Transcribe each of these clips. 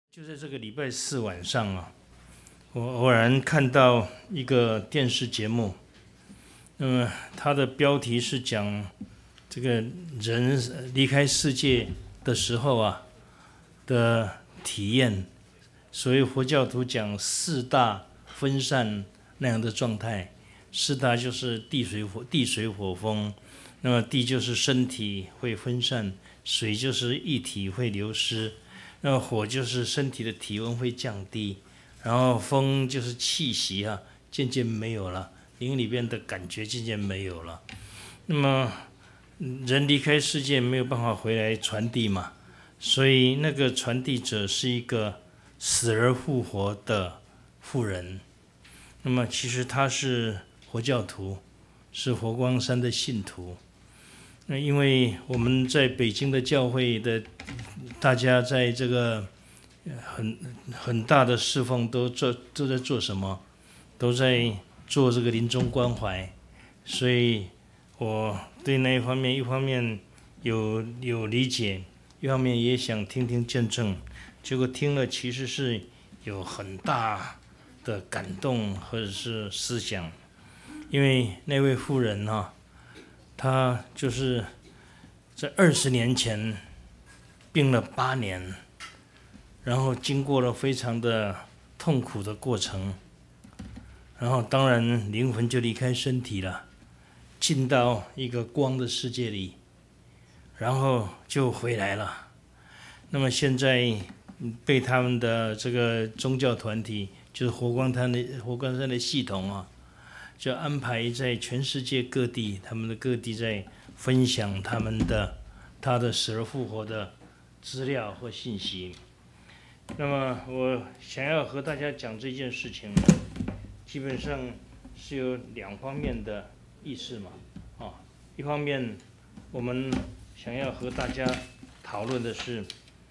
就在这个礼拜四晚上啊，我偶然看到一个电视节目，那么它的标题是讲这个人离开世界的时候啊的体验，所谓佛教徒讲四大分散那样的状态。四大就是地水火风，那么地就是身体会分散，水就是液体会流失。那么火就是身体的体温会降低，然后风就是气息啊，渐渐没有了，灵里边的感觉渐渐没有了。那么人离开世界没有办法回来传递嘛，所以那个传递者是一个死而复活的妇人。那么其实他是佛教徒，是佛光山的信徒。那因为我们在北京的教会的大家在这个很大的侍奉都在做什么？都在做这个临终关怀，所以我对那一方面有理解，一方面也想听听见证。结果听了其实是有很大的感动或者是思想，因为那位妇人啊，她就是在20年前病了8年，然后经过了非常的痛苦的过程，然后当然灵魂就离开身体了，进到一个光的世界里，然后就回来了。那么现在被他们的这个宗教团体，就是佛光山的系统啊，就安排在全世界各地，他们的各地在分享他的死而复活的资料或信息。那么我想要和大家讲这件事情，基本上是有2方面的意思嘛。一方面我们想要和大家讨论的是，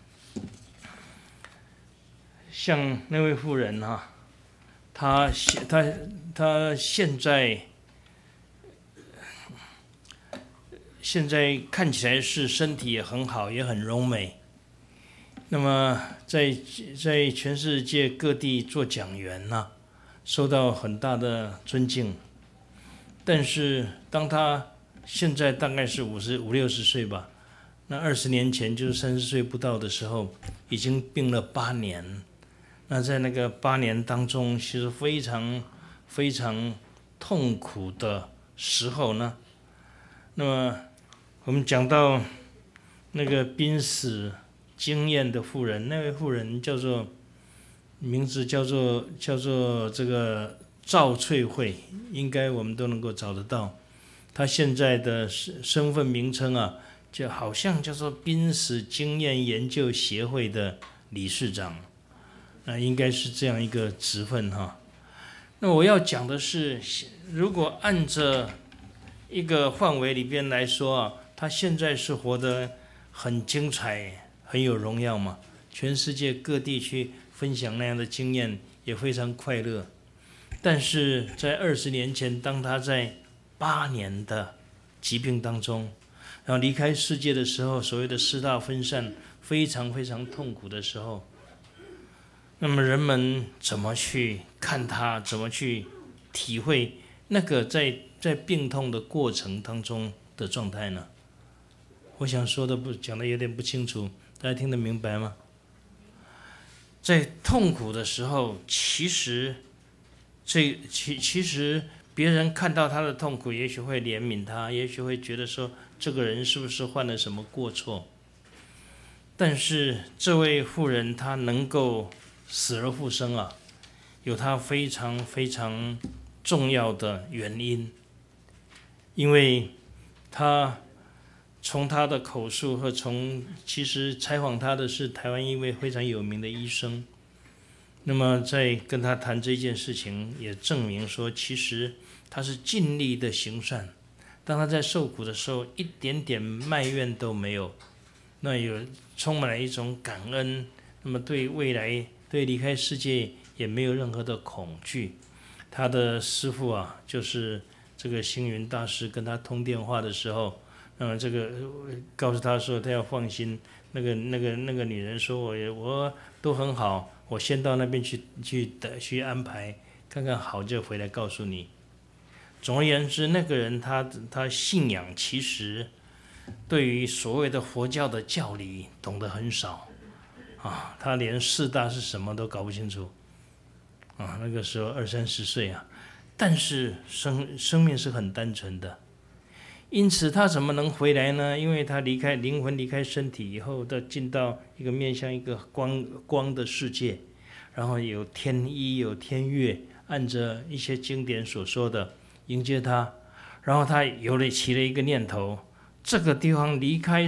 像那位妇人啊，她现在看起来是身体也很好，也很柔美。那么在全世界各地做讲员啊，受到很大的尊敬。但是当他现在大概是50、60岁吧，那20年前就是30岁不到的时候，已经病了8年。那在那个8年当中，其实非常非常痛苦的时候呢，那么我们讲到那个濒死经验的妇人，那位妇人名字叫做这个赵翠慧，应该我们都能够找得到。她现在的身份名称啊，就好像叫做濒死经验研究协会的理事长，那应该是这样一个职分哈。那我要讲的是，如果按着一个范围里边来说啊，他现在是活得很精彩，很有荣耀嘛，全世界各地去分享那样的经验，也非常快乐。但是在20年前，当他在8年的疾病当中，然后离开世界的时候，所谓的四大分散，非常非常痛苦的时候，那么人们怎么去看他，怎么去体会那个在病痛的过程当中的状态呢？我想讲的有点不清楚，大家听得明白吗？在痛苦的时候，其实别人看到他的痛苦，也许会怜悯他，也许会觉得说这个人是不是犯了什么过错。但是这位妇人她能够死而复生啊，有她非常非常重要的原因，因为她从她的口述和其实采访她的是台湾一位非常有名的医生，那么在跟他谈这件事情，也证明说其实他是尽力的行善，当他在受苦的时候，一点点埋怨都没有，那充满了一种感恩，那么对未来对离开世界也没有任何的恐惧。他的师父啊，就是这个星云大师跟他通电话的时候，这个告诉他说他要放心， 那个女人说我都很好，我先到那边去安排，看看好就回来告诉你。总而言之，那个人他信仰其实对于所谓的佛教的教理懂得很少啊，他连四大是什么都搞不清楚啊。那个时候20-30岁啊，但是生命是很单纯的。因此他怎么能回来呢？因为他灵魂离开身体以后，他进到一个面向一个光的世界，然后有天衣有天乐，按着一些经典所说的迎接他，然后他起了一个念头，这个地方离开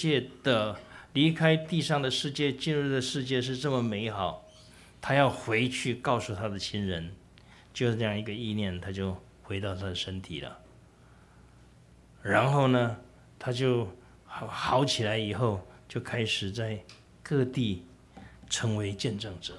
地上的世界，进入的世界是这么美好，他要回去告诉他的亲人，就是这样一个意念，他就回到他的身体了。然后呢，他就好起来以后，就开始在各地成为见证者。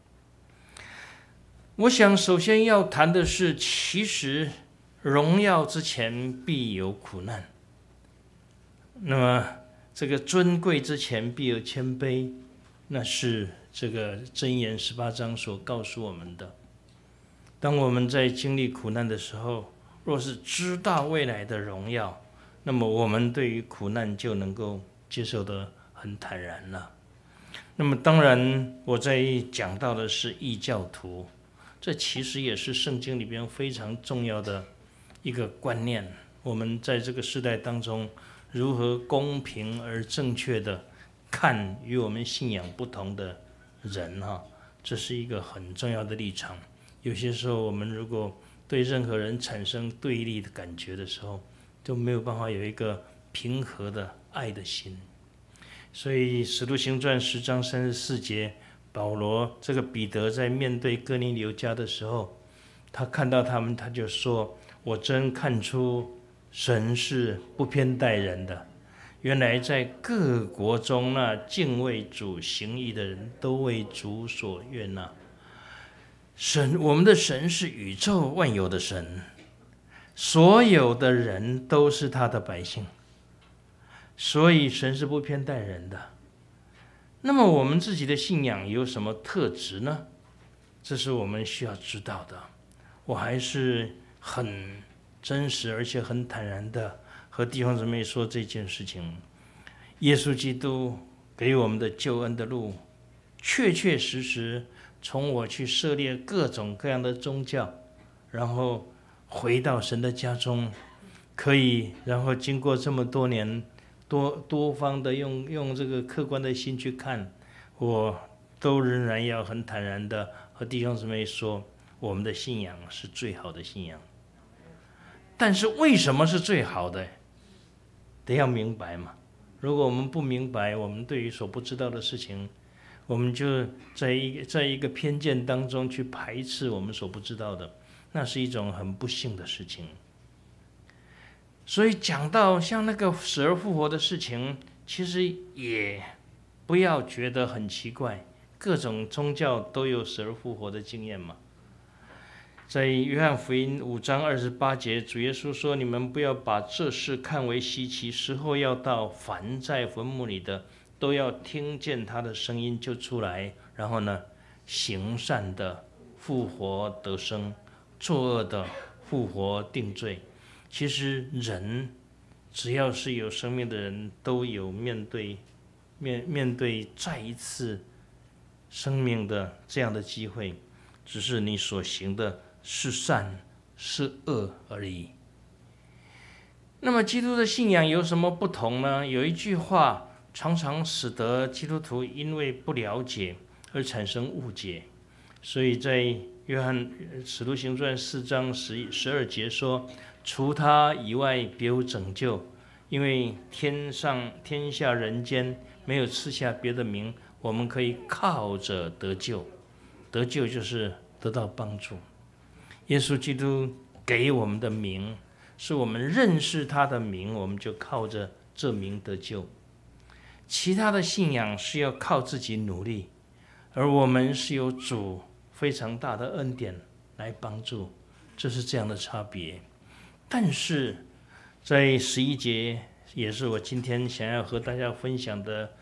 我想首先要谈的是，其实荣耀之前必有苦难，那么这个尊贵之前必有谦卑，那是这个箴言18章所告诉我们的。当我们在经历苦难的时候，若是知道未来的荣耀，那么我们对于苦难就能够接受得很坦然了。那么当然我在讲到的是异教徒，这其实也是圣经里边非常重要的一个观念。我们在这个时代当中，如何公平而正确的看与我们信仰不同的人这是一个很重要的立场。有些时候我们如果对任何人产生对立的感觉的时候，就没有办法有一个平和的爱的心。所以使徒行传10章34节，保罗这个彼得在面对哥尼流家的时候，他看到他们，他就说，我真看出神是不偏待人的，原来在各国中那敬畏主行义的人都为主所悦纳。我们的神是宇宙万有的神，所有的人都是他的百姓，所以神是不偏待人的。那么我们自己的信仰有什么特质呢？这是我们需要知道的。我还是很真实而且很坦然的和弟兄姊妹说这件事情。耶稣基督给我们的救恩的路，确确实实从我去涉猎各种各样的宗教，然后回到神的家中，可以然后经过这么多年多方的用这个客观的心去看，我都仍然要很坦然的和弟兄姊妹说，我们的信仰是最好的信仰。但是为什么是最好的？得要明白嘛。如果我们不明白，我们对于所不知道的事情，我们就在一个偏见当中去排斥我们所不知道的，那是一种很不幸的事情。所以讲到像那个死而复活的事情，其实也不要觉得很奇怪，各种宗教都有死而复活的经验嘛。在约翰福音5章28节，主耶稣说，你们不要把这事看为稀奇，时候要到，凡在坟墓里的都要听见他的声音就出来，然后呢，行善的复活得生，作恶的复活定罪。其实人只要是有生命的人，都有面对再一次生命的这样的机会，只是你所行的是善是恶而已。那么基督的信仰有什么不同呢？有一句话常常使得基督徒因为不了解而产生误解，所以在约翰使徒行传4章12节说，除他以外别无拯救，因为天下人间没有赐下别的名，我们可以靠着得救。得救就是得到帮助。耶稣基督给我们的名，是我们认识他的名，我们就靠着这名得救。其他的信仰是要靠自己努力，而我们是有主非常大的恩典来帮助，这是这样的差别。但是在11节，也是我今天想要和大家分享的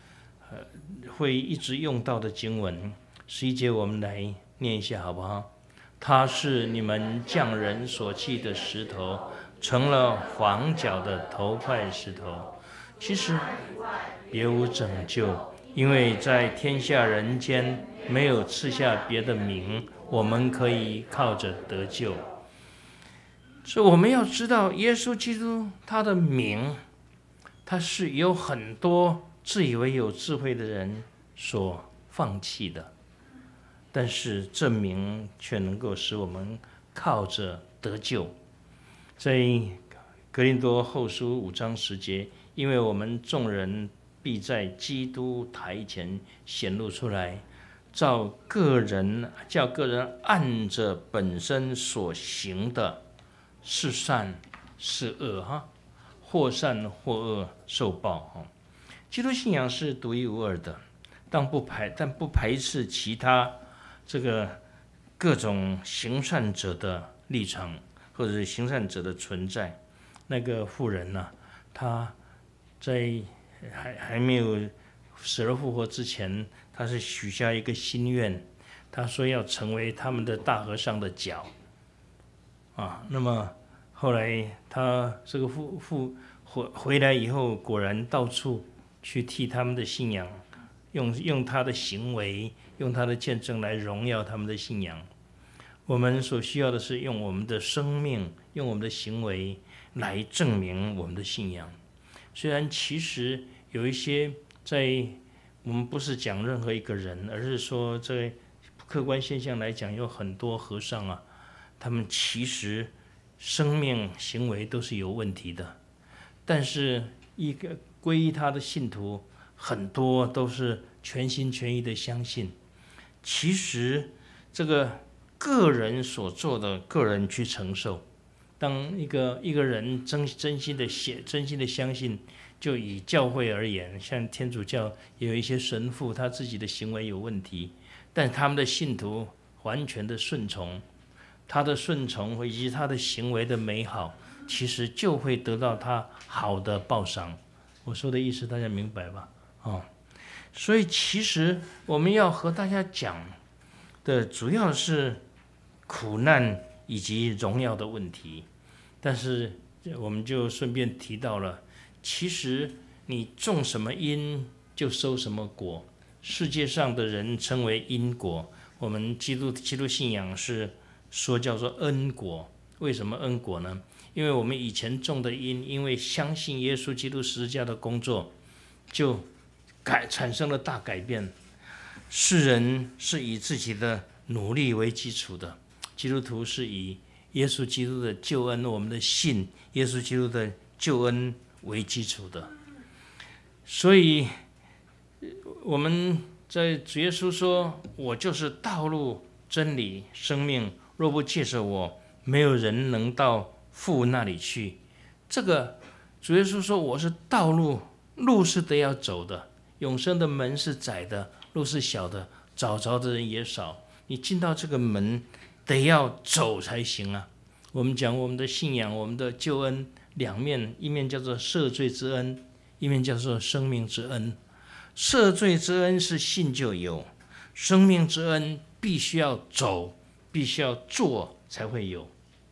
会一直用到的经文，11节我们来念一下好不好？他是你们匠人所弃的石头，成了房角的头块石头。其实别无拯救，因为在天下人间没有赐下别的名，我们可以靠着得救。所以我们要知道，耶稣基督他的名，他是有很多自以为有智慧的人所放弃的，但是这名却能够使我们靠着得救。在哥林多后书5章10节，因为我们众人必在基督台前显露出来，叫个人按着本身所行的是善是恶或善或恶受报。基督信仰是独一无二的，但不排斥其他这个各种行善者的立场，或者是行善者的存在。那个妇人呢，她在还没有死而复活之前，她是许下一个心愿，她说要成为他们的大和尚的脚那么后来她这个回来以后，果然到处去替他们的信仰用他的行为，用他的见证来荣耀他们的信仰。我们所需要的是用我们的生命，用我们的行为来证明我们的信仰。虽然其实有一些我们不是讲任何一个人，而是说在客观现象来讲，有很多和尚他们其实生命行为都是有问题的，但是一个皈依他的信徒很多都是全心全意的相信。其实这个个人所做的，个人去承受。当一个人真心的相信，就以教会而言，像天主教也有一些神父，他自己的行为有问题，但他们的信徒完全的顺从，他的顺从以及他的行为的美好，其实就会得到他好的报赏。我说的意思大家明白吧？所以其实我们要和大家讲的主要是苦难以及荣耀的问题，但是我们就顺便提到了，其实你种什么因就收什么果。世界上的人称为因果，我们基督信仰是说叫做恩果。为什么恩果呢？因为我们以前种的因，因为相信耶稣基督十字架的工作，就产生了大改变。世人是以自己的努力为基础的，基督徒是以耶稣基督的救恩，我们的信耶稣基督的救恩为基础的。所以我们在主耶稣说，我就是道路真理生命，若不借着我，没有人能到父那里去。这个主耶稣说，我是道路，路是得要走的，永生的门是窄的，路是小的，找着的人也少。你进到这个门得要走才行啊。我们讲我们的信仰，我们的救恩两面，一面叫做赦罪之恩，一面叫做生命之恩。赦罪之恩是信就有，生命之恩必须要走，必须要做才会有。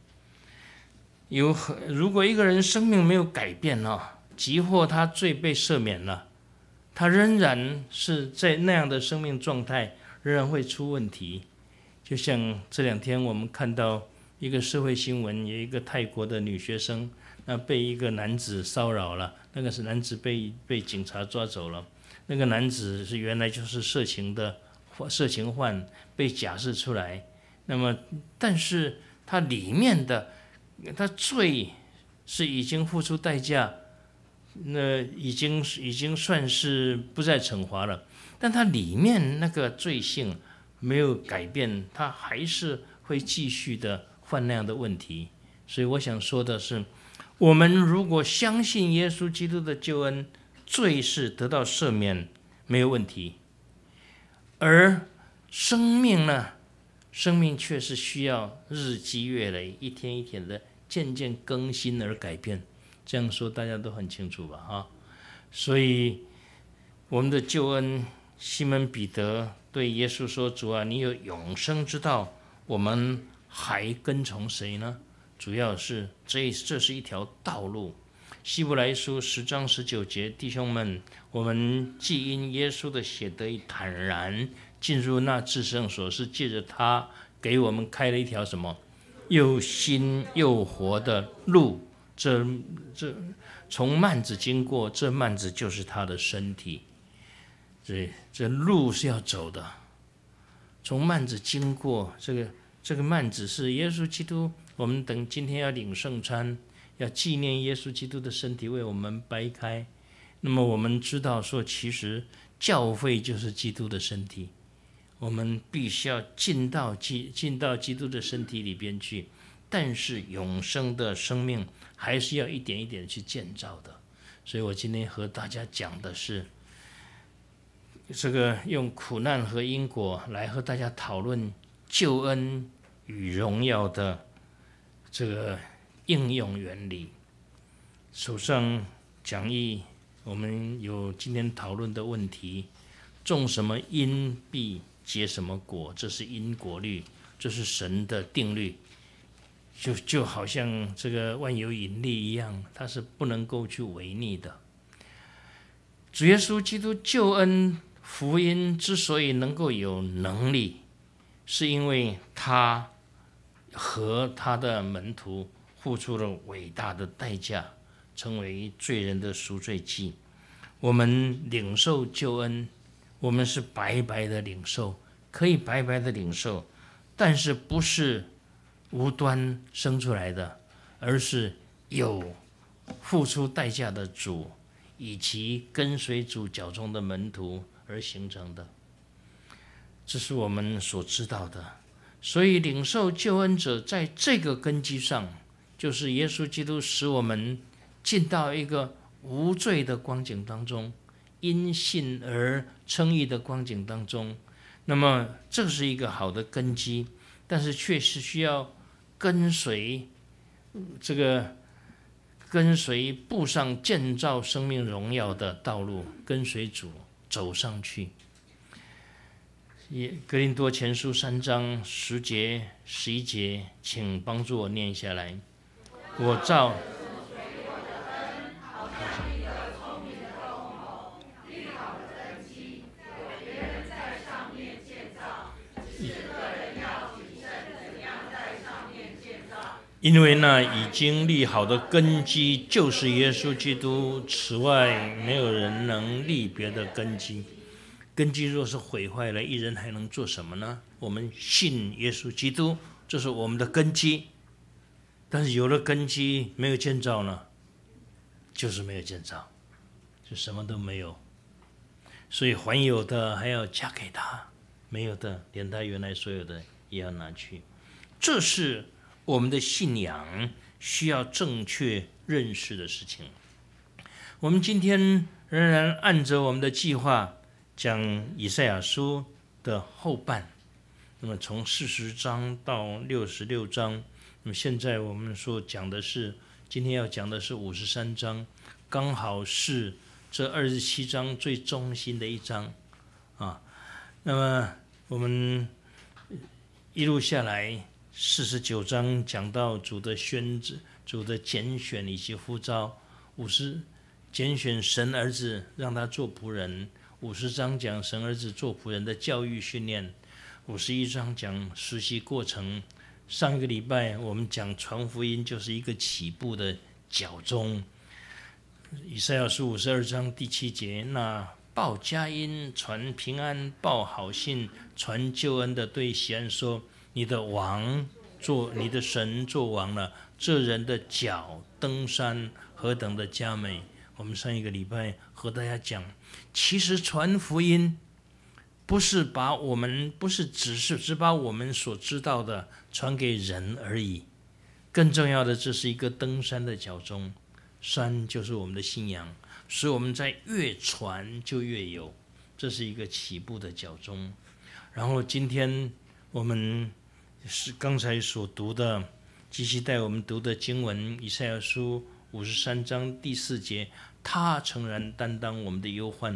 如果一个人生命没有改变即或他罪被赦免了，他仍然是在那样的生命状态，仍然会出问题。就像这2天我们看到一个社会新闻，有一个泰国的女学生，那被一个男子骚扰了，那个男子被警察抓走了。那个男子是原来就是色情犯，被假释出来。那么，但是他里面的他罪是已经付出代价，那已经算是不再惩罚了，但他里面那个罪性没有改变，他还是会继续的犯那样的问题。所以我想说的是，我们如果相信耶稣基督的救恩，罪是得到赦免，没有问题。而生命呢？生命却是需要日积月累，一天一天的渐渐更新而改变。这样说大家都很清楚吧？所以我们的救恩，西门彼得对耶稣说：“主啊，你有永生之道，我们还跟从谁呢？”主要是这是一条道路。希伯来书10章19节，弟兄们，我们既因耶稣的血得以坦然进入那至圣所，是借着他给我们开了一条什么又新又活的路。这从幔子经过，这幔子就是他的身体。这路是要走的，从幔子经过，这个幔子是耶稣基督。我们等今天要领圣餐，要纪念耶稣基督的身体为我们掰开。那么我们知道说，其实教会就是基督的身体，我们必须要进到基督的身体里边去。但是永生的生命还是要一点一点去建造的。所以我今天和大家讲的是这个用苦难和因果来和大家讨论救恩与荣耀的这个应用原理。手上讲义我们有今天讨论的问题：种什么因必结什么果，这是因果律，这是神的定律。就好像这个万有引力一样，它是不能够去违逆的。主耶稣基督救恩福音之所以能够有能力，是因为他和他的门徒付出了伟大的代价，成为罪人的赎罪祭。我们领受救恩，我们是白白的领受，可以白白的领受，但是不是无端生出来的，而是有付出代价的主以及跟随主脚中的门徒而形成的，这是我们所知道的。所以领受救恩者在这个根基上，就是耶稣基督使我们进到一个无罪的光景当中，因信而称义的光景当中。那么这是一个好的根基，但是确实需要跟随步上建造生命荣耀的道路，跟随主走上去。哥林多前书3章10节11节，请帮助我念下来。我照因为那已经立好的根基就是耶稣基督，此外没有人能立别的根基。根基若是毁坏了，一人还能做什么呢？我们信耶稣基督，这是我们的根基。但是有了根基没有建造呢，就是没有建造，就什么都没有。所以还有的还要加给他，没有的连他原来所有的也要拿去。这是我们的信仰需要正确认识的事情。我们今天仍然按着我们的计划讲以赛亚书的后半，那么从40章到66章，那么现在我们所讲的是，今天要讲的是53章，刚好是这27章最中心的一章啊。那么我们一路下来，49章讲到主的宣旨、主的拣选以及呼召，50拣选神儿子让他做仆人，50章讲神儿子做仆人的教育训练，51章讲实习过程。上一个礼拜我们讲传福音就是一个起步的脚踪。以赛亚书52章第7节，那报佳音、传平安、报好信、传救恩的对西安说：你的神做王了，这人的脚登山何等的佳美。我们上一个礼拜和大家讲，其实传福音不是只把我们所知道的传给人而已，更重要的，这是一个登山的脚踪。山就是我们的信仰，所以我们在越传就越有，这是一个起步的脚踪。然后今天我们是刚才所读的，继续带我们读的经文，以赛亚书53章第4节，他诚然担当我们的忧患，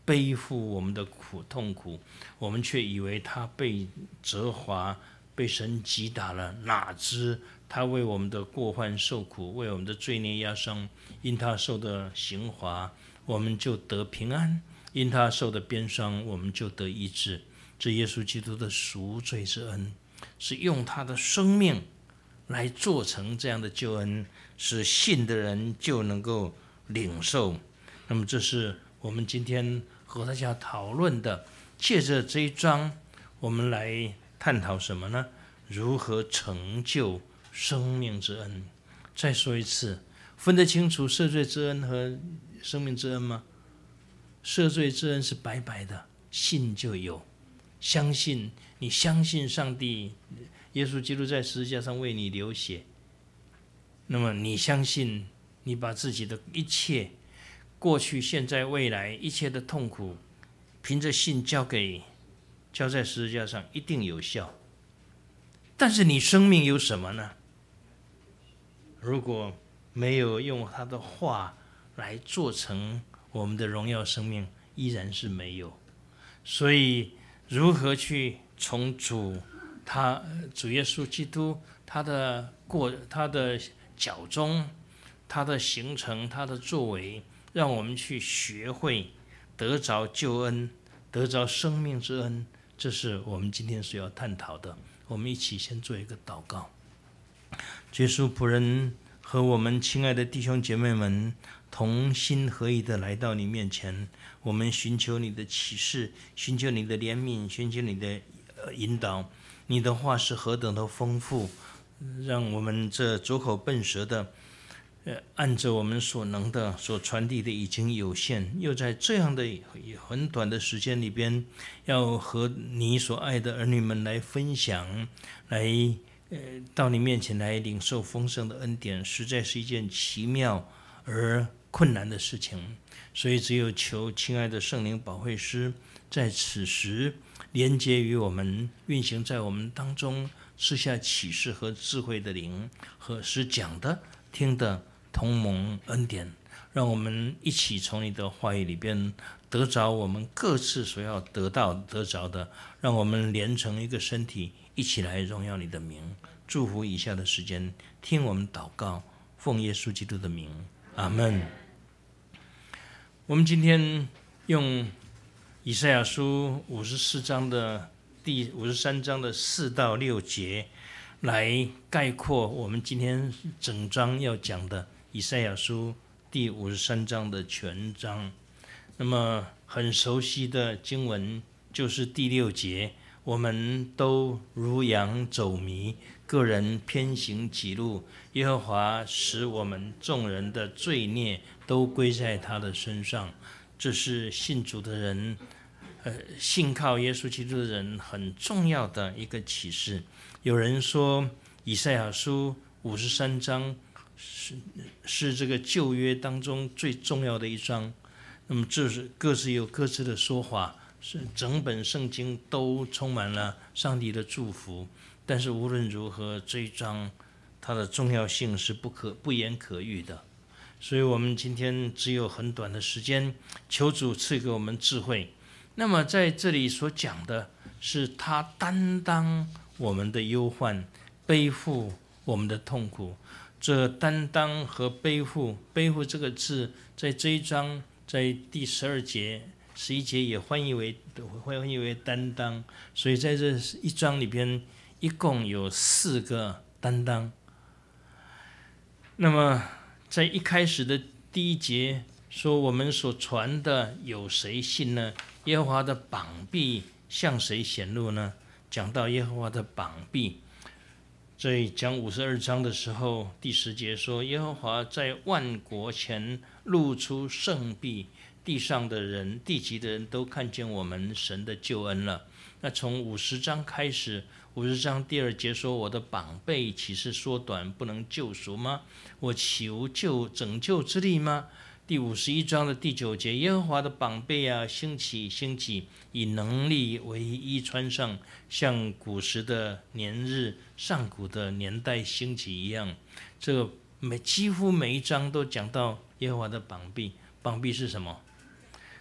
背负我们的痛苦，我们却以为他被责罚，被神击打了，哪知他为我们的过犯受苦，为我们的罪孽压伤，因他受的刑罚，我们就得平安；因他受的鞭伤，我们就得医治。这耶稣基督的赎罪之恩，是用他的生命来做成这样的救恩，使信的人就能够领受。那么这是我们今天和大家讨论的，借着这一章我们来探讨什么呢？如何成就生命之恩。再说一次，分得清楚赦罪之恩和生命之恩吗？赦罪之恩是白白的，信就有，相信，你相信上帝，耶稣基督在十字架上为你流血，那么你相信，你把自己的一切过去、现在、未来一切的痛苦，凭着信交在十字架上，一定有效。但是你生命有什么呢？如果没有用他的话来做成我们的荣耀生命，依然是没有。所以如何去从主耶稣基督他的脚中，他的行程，他的作为，让我们去学会得着救恩，得着生命之恩，这是我们今天所要探讨的。我们一起先做一个祷告。耶稣仆人和我们亲爱的弟兄姐妹们同心合意的来到你面前，我们寻求你的启示，寻求你的怜悯，寻求你的引导。你的话是何等的丰富，让我们这拙口笨舌的按着我们所能的所传递的已经有限，又在这样的很短的时间里边，要和你所爱的儿女们来分享，来到你面前来领受丰盛的恩典，实在是一件奇妙而困难的事情。所以只有求亲爱的圣灵保惠师在此时连接于我们，运行在我们当中，赐下启示和智慧的灵，和使讲的听的同蒙恩典，让我们一起从你的话语里边得着我们各自所要得着的，让我们连成一个身体，一起来荣耀你的名。祝福以下的时间，听我们祷告，奉耶稣基督的名，阿们。我们今天用以赛亚书54章的第53章的4到6节来概括我们今天整章要讲的以赛亚书第53章的全章。那么很熟悉的经文就是第6节，我们都如羊走迷，个人偏行己路，耶和华使我们众人的罪孽都归在他的身上。这是信主的人信靠耶稣基督的人很重要的一个启示。有人说以赛亚书53章是这个旧约当中最重要的一章，那么这是各自有各自的说法，是整本圣经都充满了上帝的祝福。但是无论如何，这一章它的重要性是不言可喻的。所以我们今天只有很短的时间，求主赐给我们智慧。那么在这里所讲的是他担当我们的忧患，背负我们的痛苦。这担当和背负这个字，在这一章在第12节、11节也翻译为担当。所以在这一章里边，一共有4个担当。那么在一开始的第1节说，我们所传的有谁信呢？耶和华的膀臂向谁显露呢？讲到耶和华的膀臂，在讲52章的时候，第10节说，耶和华在万国前露出圣臂，地上的人、地极的人都看见我们神的救恩了。那从50章开始，50章第2节说，我的膀臂岂是缩短，不能救赎吗？我岂无拯救之力吗？第51章的第9节，耶和华的膀臂啊，兴起，以能力为衣穿上，像古时的年日、上古的年代兴起一样。这个几乎每一章都讲到耶和华的膀臂。膀臂是什么？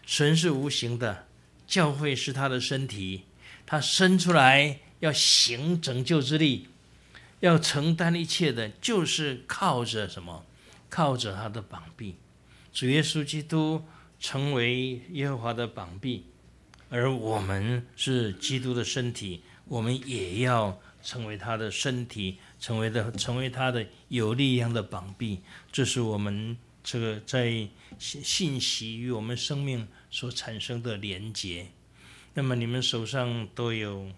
神是无形的，教会是他的身体，他生出来要行拯救之力，要承担一切的，就是靠着什么？靠着他的膀臂。主耶稣基督成为耶和华的膀臂，而我们是基督的身体，我们也要成为他的身体，成为他的有力量的膀臂。这是我们这个在信息与我们生命所产生的连结。那么你们手上都有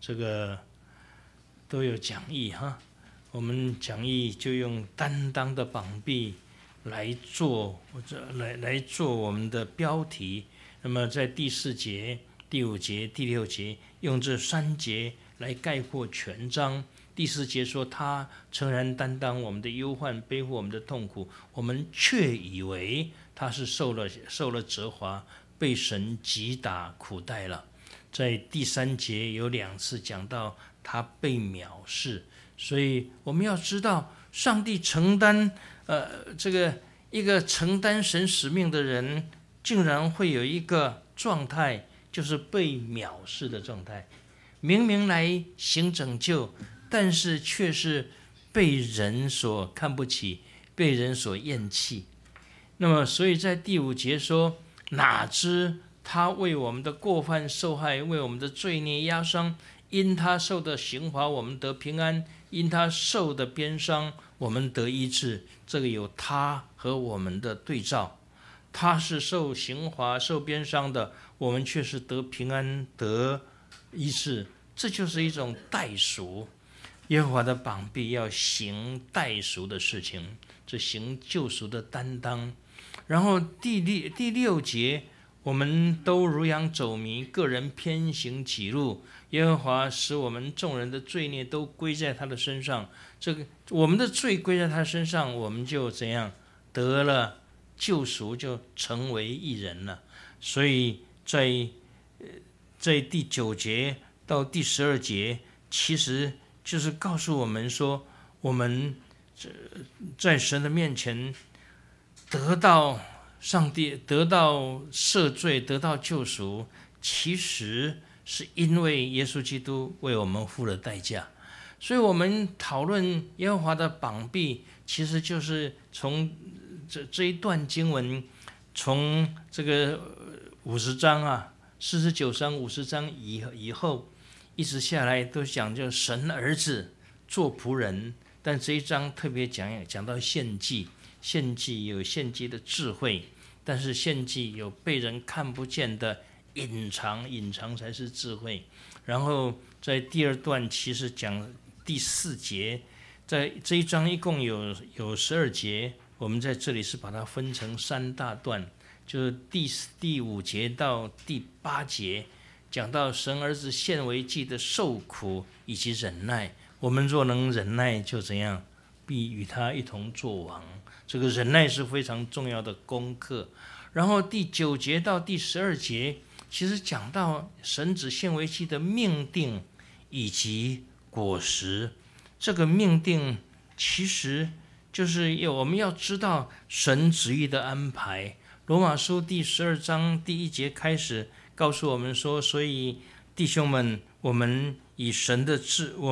讲义哈，我们讲义就用担当的膀臂来做我们的标题。那么在第4节、第5节、第6节，用这3节来概括全章。第4节说，他诚然担当我们的忧患，背负我们的痛苦，我们却以为他是受了责罚，被神击打苦待了。在第3节有2次讲到他被藐视，所以我们要知道，上帝承担一个承担神使命的人，竟然会有一个状态，就是被藐视的状态。明明来行拯救，但是却是被人所看不起，被人所厌弃。那么，所以在第5节说，哪知他为我们的过犯受害，为我们的罪孽压伤，因他受的刑罚，我们得平安；因他受的鞭伤，我们得医治。这个有他和我们的对照，他是受刑罚、受鞭伤的，我们却是得平安、得医治。这就是一种代赎。耶和华的膀臂要行代赎的事情，这行救赎的担当。然后第6节，我们都如羊走迷，个人偏行己路，耶和华使我们众人的罪孽都归在他的身上。这个我们的罪归在他身上，我们就怎样得了救赎，就成为义人了。所以在第9节到第12节，其实就是告诉我们说，我们在神的面前得到上帝，得到赦罪，得到救赎，其实是因为耶稣基督为我们付了代价。所以我们讨论耶和华的膀臂，其实就是从这一段经文，从这个50章啊，49章、50章以后，一直下来都讲就神儿子做仆人。但这一章特别讲到献祭，献祭有献祭的智慧，但是献祭有被人看不见的隐藏才是智慧。然后在第2段其实讲第4节，在这一章一共有12节，我们在这里是把它分成3大段，就是第5节到第8节，讲到神儿子献为祭的受苦以及忍耐。我们若能忍耐，就怎样？必与他一同作王。这个忍耐是非常重要的功课。然后第9节到第12节，其实讲到神子献为祭的命定以及果实。这个命定其实就是我们要知道神旨意的安排。罗马书第12章第1节开始告诉我们说，所以弟兄们，我们以神的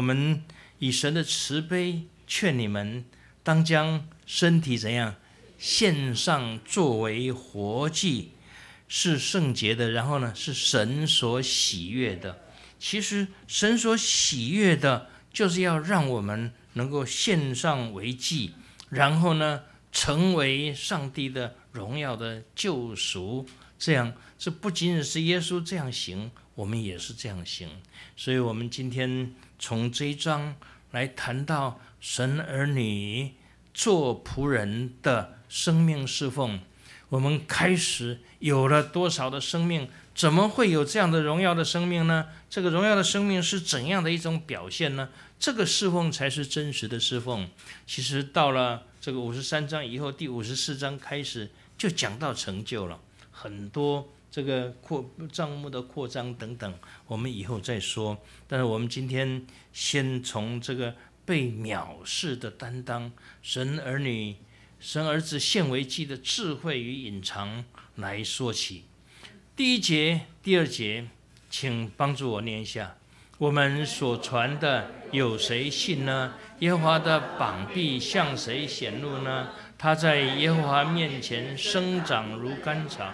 慈悲劝你们，当将身体怎样献上作为活祭，是圣洁的，然后呢是神所喜悦的。其实神所喜悦的就是要让我们能够献上为祭，然后呢成为上帝的荣耀的救赎。这不仅仅是耶稣这样行，我们也是这样行。所以我们今天从这一章来谈到神儿女做仆人的生命侍奉，我们开始有了多少的生命？怎么会有这样的荣耀的生命呢？这个荣耀的生命是怎样的一种表现呢？这个侍奉才是真实的侍奉。其实到了这个53章以后，第54章开始就讲到成就了，很多这个帐幕的扩张等等，我们以后再说。但是我们今天先从这个被藐视的担当，神儿子献为祭的智慧与隐藏来说起。 第1节、第2节，请帮助我念一下。我们所传的有谁信呢？耶和华的膀臂向谁显露呢？他在耶和华面前生长如甘草，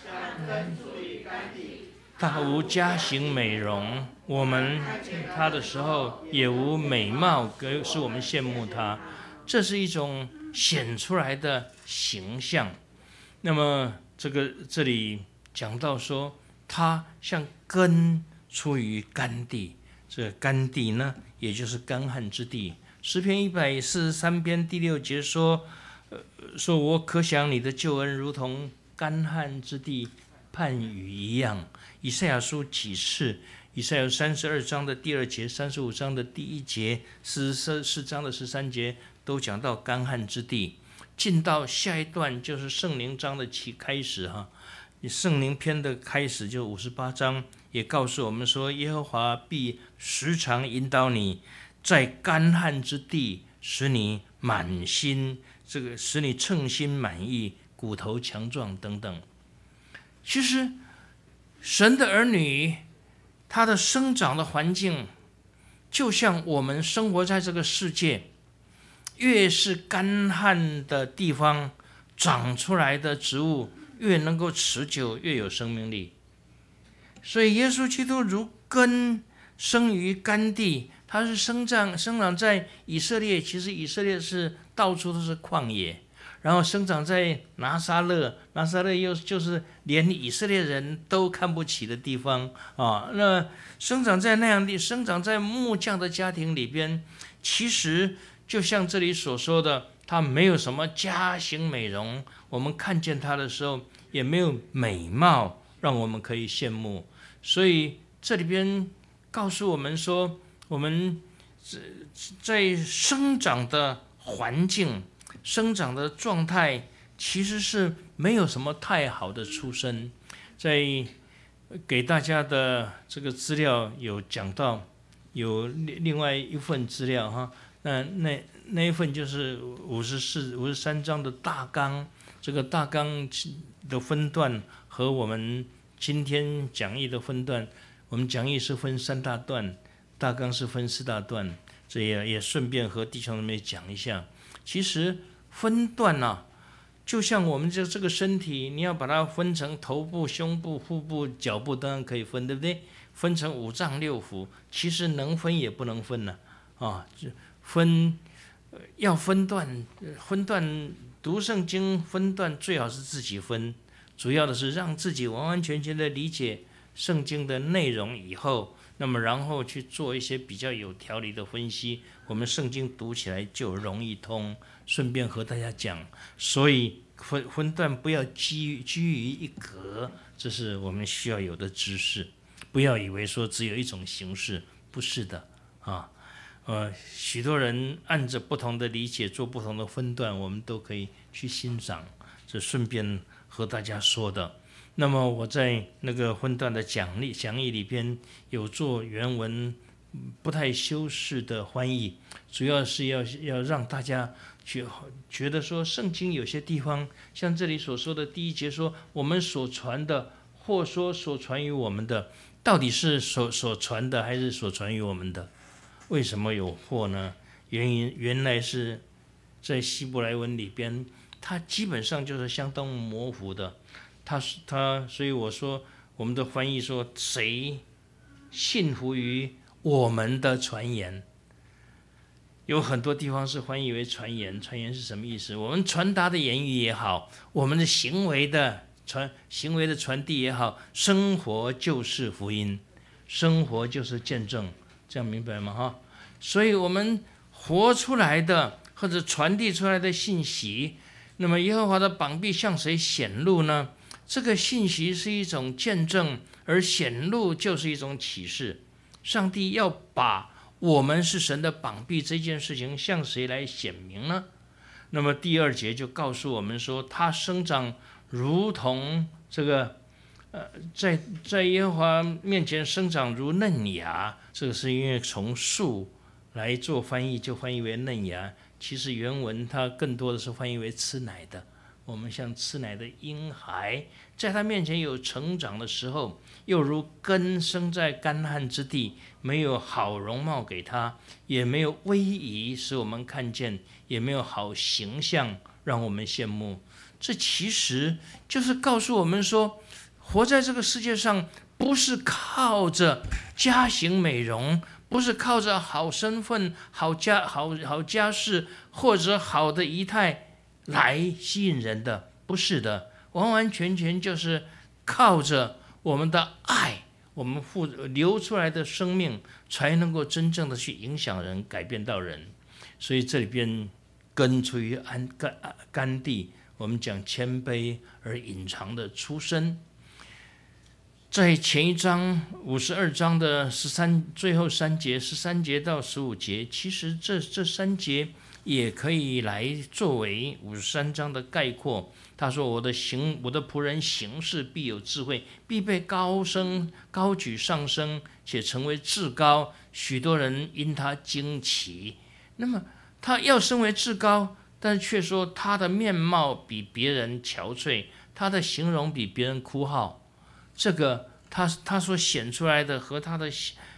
他无佳形美容，我们他的时候也无美貌，使我们羡慕他。这是一种显出来的形象。那么这里讲到说，他像根出于干地，这个干地呢，也就是干旱之地。诗篇143篇第6节说我可想你的救恩如同干旱之地盼雨一样。以赛亚书启示，以赛亚32章的第2节，35章的第1节，44章的13节都讲到干旱之地。进到下一段就是圣灵章的开始哈，圣灵篇的开始就58章，也告诉我们说，耶和华必时常引导你，在干旱之地，使你满心，使你称心满意，骨头强壮等等。其实神的儿女，他的生长的环境，就像我们生活在这个世界，越是干旱的地方，长出来的植物越能够持久，越有生命力。所以耶稣基督如根生于干地，他是生长在以色列，其实以色列是到处都是旷野，然后生长在拿撒勒，拿撒勒又就是连以色列人都看不起的地方啊。那生长在那样的，生长在木匠的家庭里边，其实就像这里所说的，他没有什么佳形美容，我们看见他的时候也没有美貌让我们可以羡慕。所以这里边告诉我们说，我们在生长的环境、生长的状态，其实是没有什么太好的出身。在给大家的这个资料有讲到，有另外一份资料哈，那一份就是53章的大纲，这个大纲的分段和我们今天讲义的分段，我们讲义是分3大段，大纲是分4大段，这也顺便和弟兄们讲一下。其实分段啊，就像我们这个身体，你要把它分成头部、胸部、腹部、脚部，当然可以分，对不对？分成5脏6腑，其实能分也不能分呢要分段，读圣经分段最好是自己分，主要的是让自己完完全全的理解圣经的内容以后，那么然后去做一些比较有条理的分析，我们圣经读起来就容易通。顺便和大家讲，所以分段不要居于一格，这是我们需要有的知识。不要以为说只有一种形式，不是的啊。许多人按着不同的理解做不同的分段，我们都可以去欣赏。这顺便和大家说的。那么我在那个分段的讲义里边有做原文不太修饰的翻译，主要是要让大家觉得说圣经有些地方，像这里所说的第1节说，我们所传的，或说所传于我们的，到底是所传的还是所传于我们的？为什么有或呢？原来是在希伯来文里边，它基本上就是相当模糊的。所以我说我们的翻译说，谁信服于我们的传言？有很多地方是翻译为传言，传言是什么意思？我们传达的言语也好，我们的行为的传递也好，生活就是福音，生活就是见证，这样明白吗？哈，所以我们活出来的或者传递出来的信息，那么耶和华的膀臂向谁显露呢？这个信息是一种见证，而显露就是一种启示。上帝要把我们是神的膀臂这件事情向谁来显明呢？那么第2节就告诉我们说，他生长如同这个在耶和华面前生长如嫩芽，这个是因为从树来做翻译，就翻译为嫩芽。其实原文它更多的是翻译为吃奶的我们像吃奶的婴孩，在他面前有成长的时候，又如根生在干旱之地，没有好容貌给他，也没有威仪使我们看见，也没有好形象让我们羡慕。这其实就是告诉我们说，活在这个世界上，不是靠着家型美容，不是靠着好身份、好家世或者好的仪态来吸引人的，不是的，完完全全就是靠着我们的爱，我们流出来的生命，才能够真正的去影响人，改变到人。所以这里边根出于甘地，我们讲谦卑而隐藏的出身。在前一章52章的最后3节13节到15节，其实这3节也可以来作为53章的概括。他说我的仆人行事必有智慧，必被高举上升，且成为至高，许多人因他惊奇。那么他要升为至高，但是却说他的面貌比别人憔悴，他的形容比别人枯槁。这个他所显出来的和他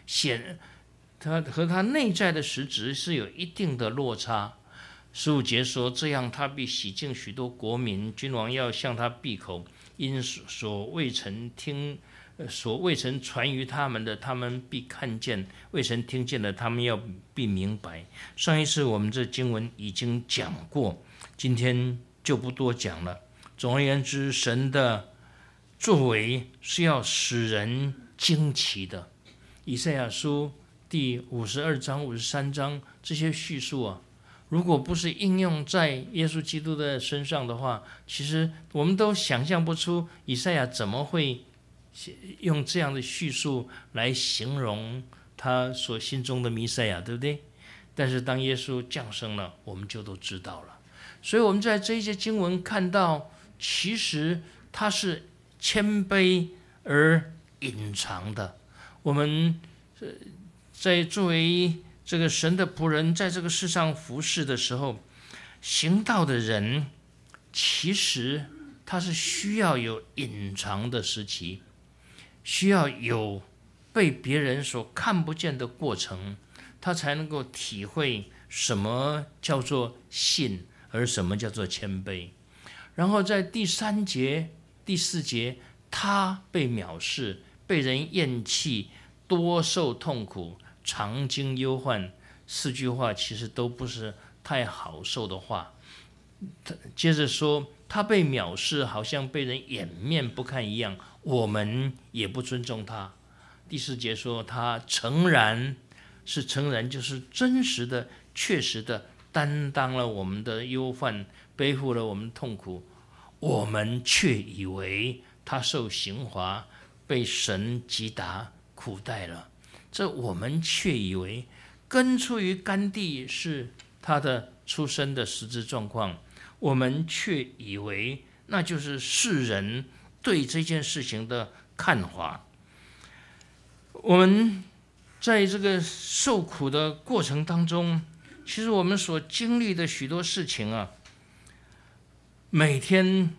内在的实质是有一定的落差。15节说，这样他必洗净许多国民，君王要向他闭口，因所未曾传于他们的，他们必看见；未曾听见的，他们必明白。上一次我们这经文已经讲过，今天就不多讲了。总而言之，神的作为是要使人惊奇的。以赛亚书第52章、53章这些叙述啊，如果不是应用在耶稣基督的身上的话，其实我们都想象不出以赛亚怎么会用这样的叙述来形容他所心中的弥赛亚，对不对？但是当耶稣降生了，我们就都知道了。所以我们在这一些经文看到，其实他是谦卑而隐藏的。我们在作为这个神的仆人，在这个世上服侍的时候，行道的人其实他是需要有隐藏的时期，需要有被别人所看不见的过程，他才能够体会什么叫做信，而什么叫做谦卑。然后在第3节、第4节，他被藐视，被人厌弃，多受痛苦，常经忧患。4句话其实都不是太好受的话。接着说，他被藐视，好像被人掩面不看一样，我们也不尊重他。第4节说，他诚然就是真实的、确实的担当了我们的忧患，背负了我们的痛苦，我们却以为他受刑罚，被神击打苦待了。这我们却以为根出于甘地是他的出生的实质状况，我们却以为那就是世人对这件事情的看法。我们在这个受苦的过程当中，其实我们所经历的许多事情啊，每天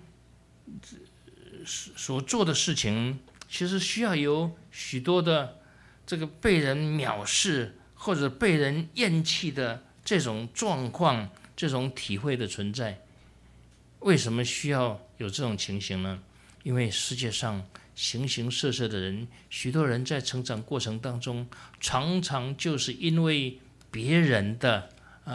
所做的事情，其实需要有许多的这个被人藐视或者被人厌弃的这种状况，这种体会的存在。为什么需要有这种情形呢？因为世界上形形色色的人，许多人在成长过程当中，常常就是因为别人的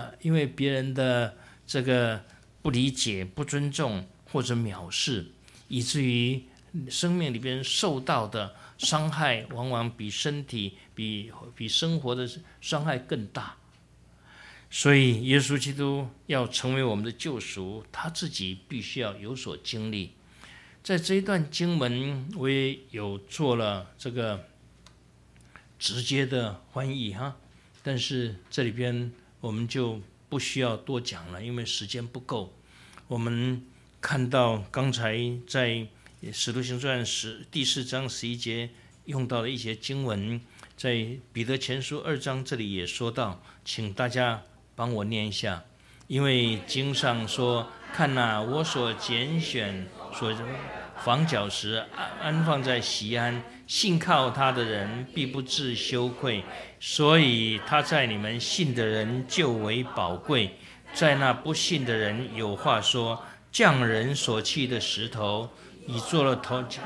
这个不理解、不尊重或者藐视，以至于生命里边受到的伤害，往往比身体、比生活的伤害更大。所以耶稣基督要成为我们的救赎，他自己必须要有所经历。在这一段经文，我也有做了这个直接的翻译哈，但是这里边我们就不需要多讲了，因为时间不够。我们看到刚才在使徒行传第4章11节用到的一些经文，在彼得前书2章这里也说到，请大家帮我念一下。因为经上说， 看哪，我所拣选、所房角石安放在锡安，信靠他的人必不致羞愧。所以他在你们信的人就为宝贵，在那不信的人有话说：匠人所弃的石头，已做了头脚，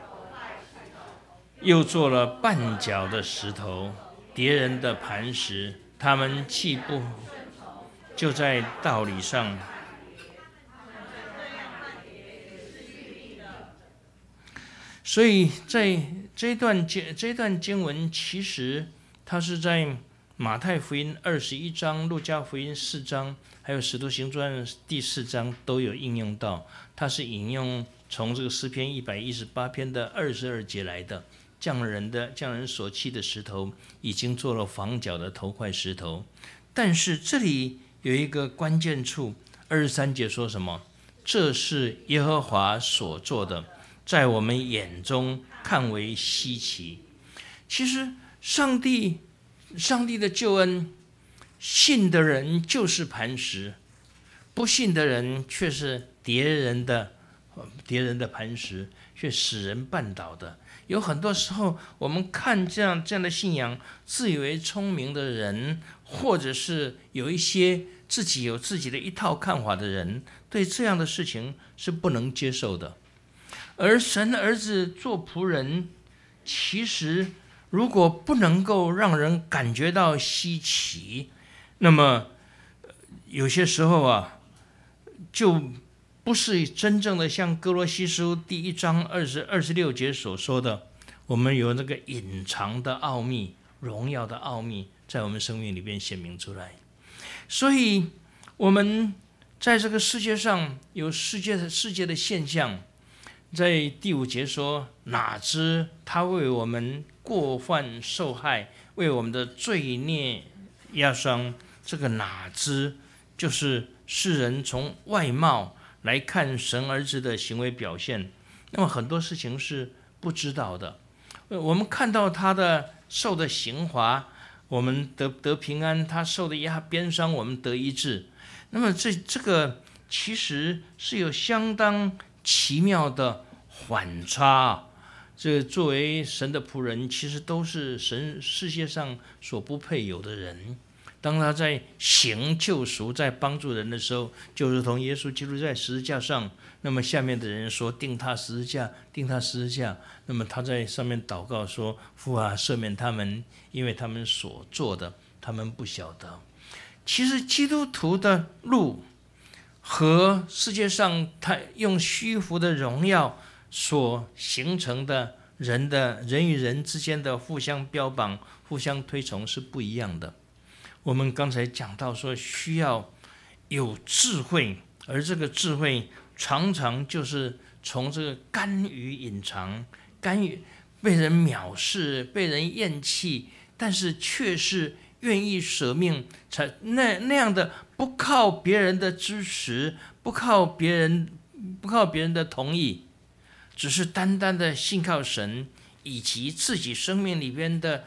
又做了绊脚的石头，敌人的磐石。他们弃不就在道理上。所以在这段经文，其实它是在马太福音21章、路加福音4章，还有使徒行传第4章都有应用到。它是引用从这个诗篇118篇的22节来的。匠人所弃的石头，已经做了房角的头块石头。但是这里有一个关键处，23节说什么？这是耶和华所做的，在我们眼中看为稀奇。其实上帝的救恩，信的人就是磐石，不信的人却是敌人的磐石，却使人绊倒的。有很多时候，我们看这样的信仰，自以为聪明的人，或者是有一些有自己的一套看法的人，对这样的事情是不能接受的。而神的儿子做仆人，其实如果不能够让人感觉到稀奇，那么有些时候就不是真正的像哥罗西书第1章26节所说的，我们有那个隐藏的奥秘、荣耀的奥秘在我们生命里面显明出来。所以我们在这个世界上有世界的现象，在第5节说，哪知他为我们过犯受害，为我们的罪孽压伤。这个哪知就是世人从外貌来看神儿子的行为表现，那么很多事情是不知道的。我们看到他的受的刑罚，我们得平安；他受的鞭伤，我们得医治。那么这个其实是有相当奇妙的反差。这作为神的仆人，其实都是世界上所不配有的人。当他在行救赎，在帮助人的时候，就如同耶稣基督在十字架上，那么下面的人说钉他十字架，钉他十字架。那么他在上面祷告说：父啊，赦免他们，因为他们所做的，他们不晓得。其实基督徒的路和世界上他用虚浮的荣耀所形成的人与人之间的互相标榜、互相推崇是不一样的。我们刚才讲到说，需要有智慧，而这个智慧常常就是从这个甘于隐藏、甘于被人藐视、被人厌弃，但是却是愿意舍命，那样的不靠别人的支持，不靠别人的同意，只是单单的信靠神，以及自己生命里边的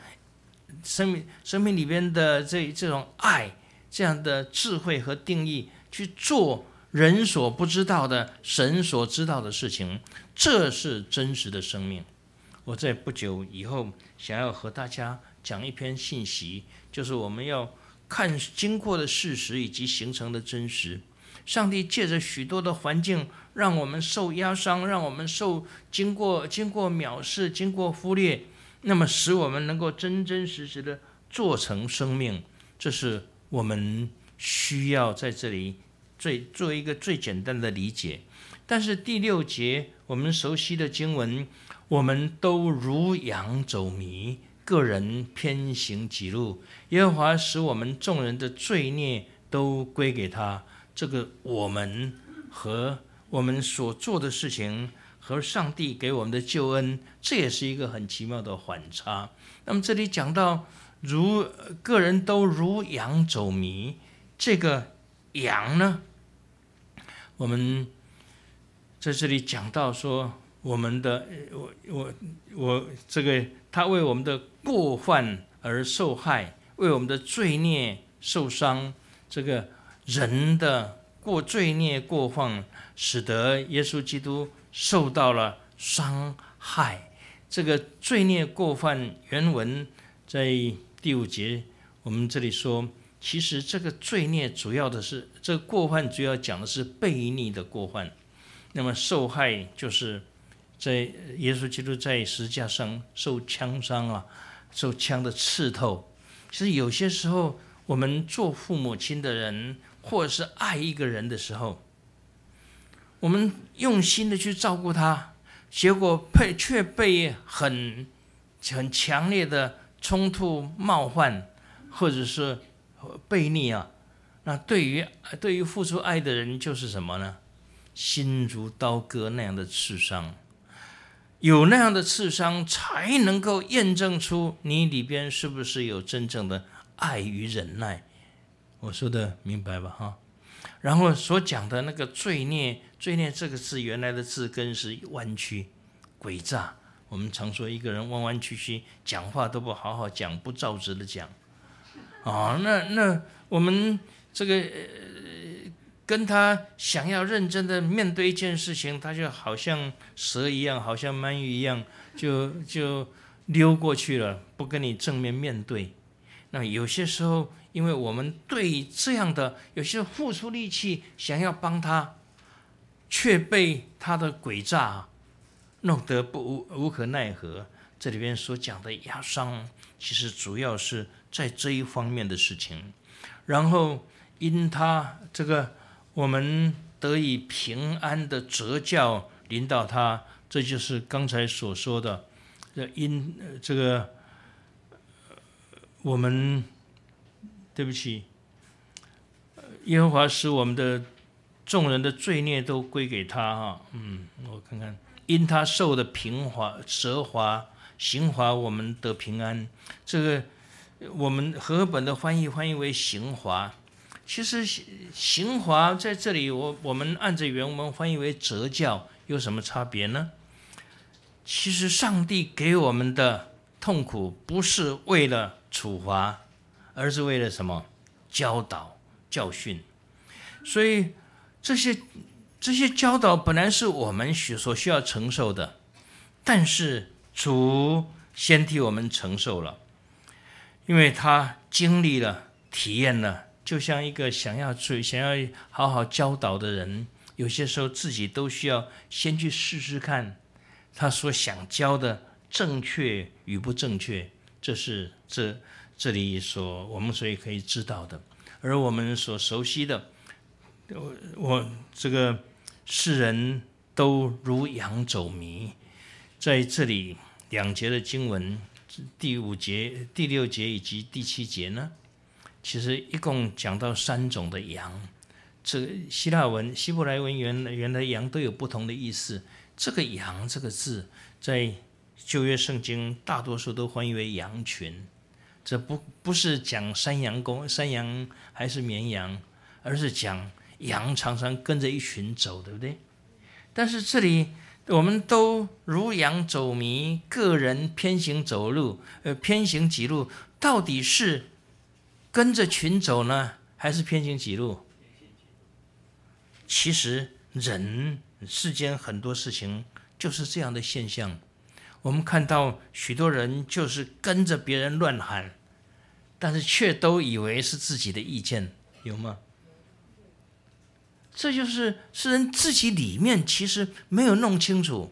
这种爱，这样的智慧和定义，去做人所不知道的、神所知道的事情，这是真实的生命。我在不久以后想要和大家讲一篇信息，就是我们要看经过的事实以及形成的真实。上帝借着许多的环境，让我们受压伤，让我们经过藐视，经过忽略，那么使我们能够真真实实的做成生命。这是我们需要在这里做一个最简单的理解。但是第6节我们熟悉的经文，我们都如羊走迷，个人偏行己路，耶和华使我们众人的罪孽都归给他。这个我们和我们所做的事情和上帝给我们的救恩，这也是一个很奇妙的反差。那么这里讲到个人都如羊走迷，这个羊呢，我们在这里讲到说，我们的这个他为我们的过犯而受害，为我们的罪孽受伤。这个人的罪孽过患，使得耶稣基督受到了伤害。这个罪孽过犯原文在第5节，我们这里说，其实这个罪孽主要的是，这个过犯主要讲的是悖逆的过犯。那么受害就是在耶稣基督在十字架上受枪伤啊，受枪的刺透。其实有些时候，我们做父母亲的人，或者是爱一个人的时候，我们用心的去照顾他，结果却被很强烈的冲突、冒犯，或者是悖逆啊。那对于付出爱的人，就是什么呢？心如刀割那样的刺伤。有那样的刺伤，才能够验证出你里边是不是有真正的爱与忍耐。我说的明白吧？哈。然后所讲的那个罪孽这个字，原来的字根是弯曲、诡诈。我们常说一个人弯弯曲曲，讲话都不好好讲，不照直的讲。那我们这个跟他想要认真的面对一件事情，他就好像蛇一样，好像鳗鱼一样，就溜过去了，不跟你正面面对。那有些时候，因为我们对这样的有些付出力气想要帮他，却被他的诡诈弄得无可奈何。这里边所讲的压伤，其实主要是在这一方面的事情。然后因他这个，我们得以平安的责教临到他，这就是刚才所说的，因这个我们对不起，耶和华使我们的众人的罪孽都归给他哈。我看看，因他受的责罚刑罚，我们得平安。这个我们和本的翻译为刑罚。其实刑罚在这里，我们按着原文翻译为责教，有什么差别呢？其实上帝给我们的痛苦不是为了处罚，而是为了什么？教导、教训。所以这些教导本来是我们所需要承受的，但是主先替我们承受了，因为他经历了、体验了。就像一个想要好好教导的人，有些时候自己都需要先去试试看，他所想教的正确与不正确，这是这里我们所以可以知道的。而我们所熟悉的，这个世人都如羊走迷，在这里2节的经文，第5节、第6节以及第7节呢，其实一共讲到3种的羊。这希伯来文原来羊都有不同的意思。这个羊这个字，在旧约圣经大多数都翻译为羊群。这不是讲山羊还是绵羊，而是讲羊常常跟着一群走，对不对？但是这里我们都如羊走迷，个人偏行己路，到底是跟着群走呢，还是偏行己路？其实世间很多事情就是这样的现象。我们看到许多人就是跟着别人乱喊，但是却都以为是自己的意见，有吗？这就是诗人自己里面其实没有弄清楚。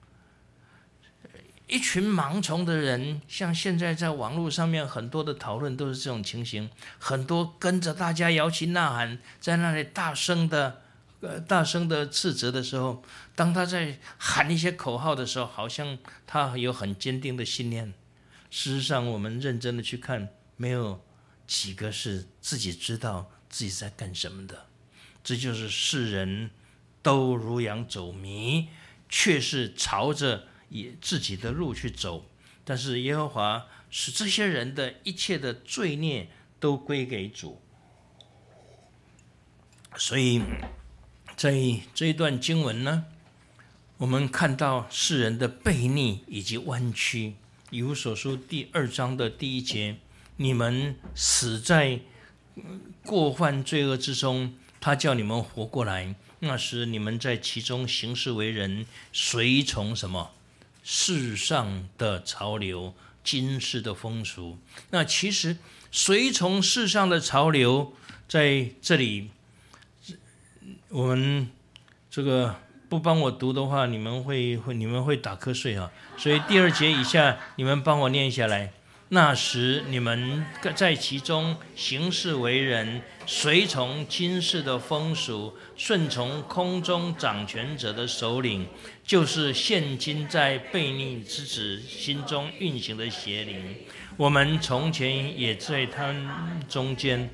一群盲从的人，像现在在网络上面很多的讨论都是这种情形，很多跟着大家摇旗呐喊，在那里大声的斥责的时候，当他在喊一些口号的时候，好像他有很坚定的信念。事实上我们认真的去看，没有几个是自己知道自己在干什么的。这就是世人都如羊走迷，却是朝着自己的路去走，但是耶和华使这些人的一切的罪孽都归给主。所以在这一段经文呢，我们看到世人的悖逆以及弯曲。以弗所书第2章的第1节，你们死在过犯罪恶之中， 他叫你们活过来。那时你们在其中行事为人，随从什么？世上的潮流，今世的风俗。那其实随从世上的潮流，在这里我们这个不帮我读的话，你们会打瞌睡啊。所以第2节以下，你们帮我念下来。那时你们在其中行事为人，随从今世的风俗，顺从空中掌权者的首领，就是现今在悖逆之子心中运行的邪灵。我们从前也在他们中间，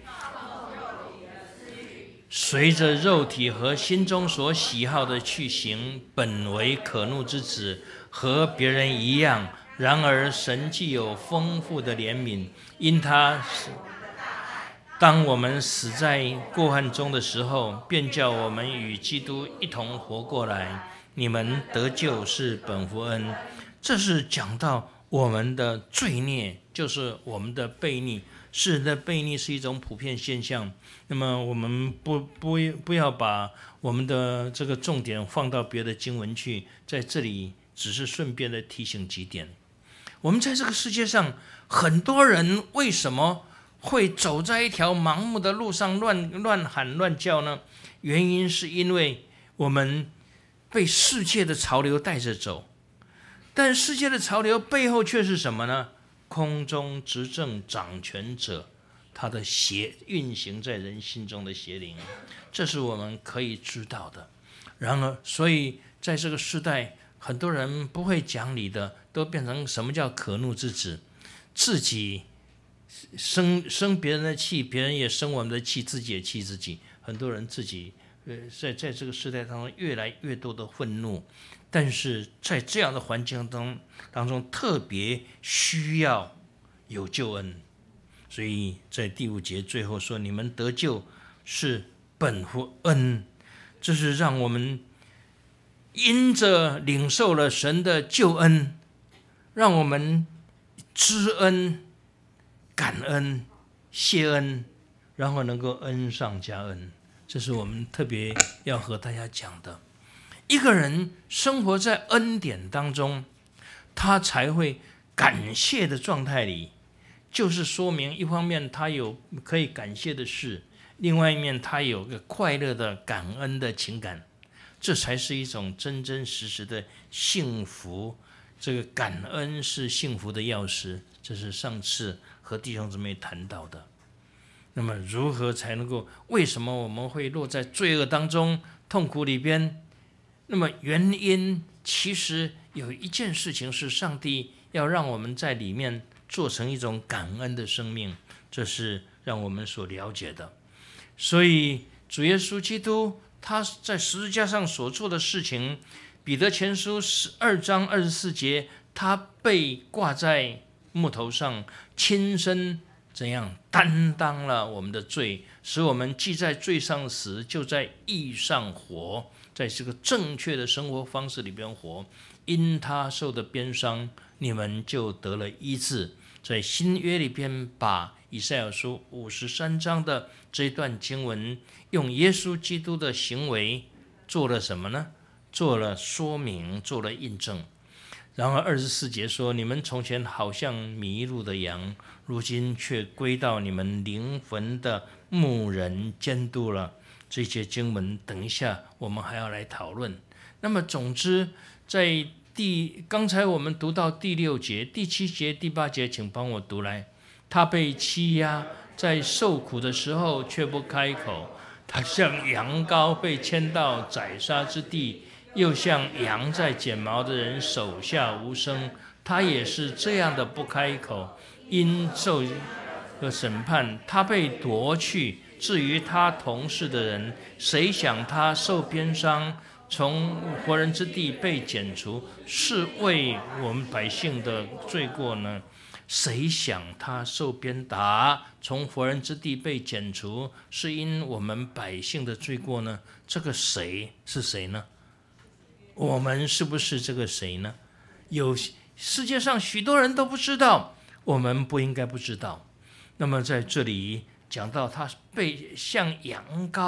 随着肉体和心中所喜好的去行，本为可怒之子，和别人一样。然而神既有丰富的怜悯，因他当我们死在过犯中的时候，便叫我们与基督一同活过来。你们得救是本乎恩。这是讲到我们的罪孽，就是我们的悖逆。世人的悖逆是一种普遍现象，那么我们不要把我们的这个重点放到别的经文去，在这里只是顺便的提醒几点。我们在这个世界上，很多人为什么会走在一条盲目的路上乱喊乱叫呢？原因是因为我们被世界的潮流带着走，但世界的潮流背后却是什么呢？空中执政掌权者他的运行在人心中的邪灵，这是我们可以知道的。然而所以在这个时代，很多人不会讲理的，都变成什么叫可怒之子，自己生别人的气，别人也生我们的气，自己也气自己。很多人自己在这个时代当中越来越多的愤怒，但是在这样的环境当中特别需要有救恩。所以在第5节最后说，你们得救是本乎恩，这是让我们因着领受了神的救恩，让我们知恩、感恩、谢恩，然后能够恩上加恩。这是我们特别要和大家讲的。一个人生活在恩典当中，他才会感谢的状态里，就是说明一方面他有可以感谢的事，另外一面他有个快乐的感恩的情感，这才是一种真真实实的幸福。这个感恩是幸福的钥匙，这是上次和弟兄姊妹谈到的。那么如何才能够，为什么我们会落在罪恶当中，痛苦里边？那么原因其实有一件事情是上帝要让我们在里面做成一种感恩的生命，这是让我们所了解的。所以主耶稣基督他在十字架上所做的事情，彼得前书12章24节，他被挂在木头上，亲身怎样担当了我们的罪，使我们既在罪上死，就在义上活，在这个正确的生活方式里边活。因他受的鞭伤，你们就得了医治。在新约里边，把以赛亚书53章的这一段经文，用耶稣基督的行为做了什么呢？做了说明，做了印证。然而24节说，你们从前好像迷路的羊，如今却归到你们灵魂的牧人监督了。这些经文等一下我们还要来讨论。那么总之，在刚才我们读到第6节、第7节、第8节，请帮我读来。他被欺压，在受苦的时候却不开口，他像羊羔被牵到宰杀之地，又像羊在剪毛的人手下无声，他也是这样的不开口。因受和审判，他被夺去。至于他同事的人，谁想他受鞭伤，从活人之地被剪除，是为我们百姓的罪过呢？谁想他受鞭打，从活人之地被剪除，是因我们百姓的罪过呢？这个谁是谁呢？我们是不是这个谁呢？有世界上许多人都不知道，我们不应该不知道。那么在这里讲到他被像羊羔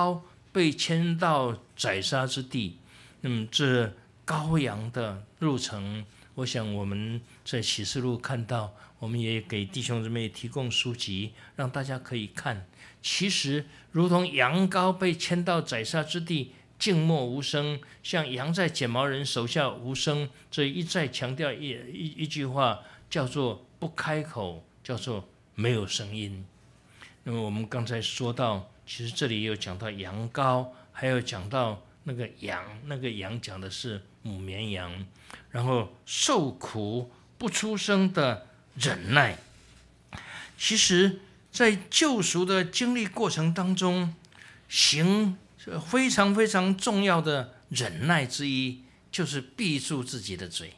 被牵到宰杀之地。那么这羔羊的路程，我想我们在启示录看到，我们也给弟兄姊妹提供书籍，让大家可以看。其实如同羊羔被牵到宰杀之地，静默无声，像羊在剪毛人手下无声，这一再强调一句话，叫做不开口，叫做没有声音。那么我们刚才说到，其实这里也有讲到羊羔，还有讲到那个羊讲的是母绵羊，然后受苦不出声的忍耐。其实在救赎的经历过程当中，行非常非常重要的忍耐之一，就是闭住自己的嘴。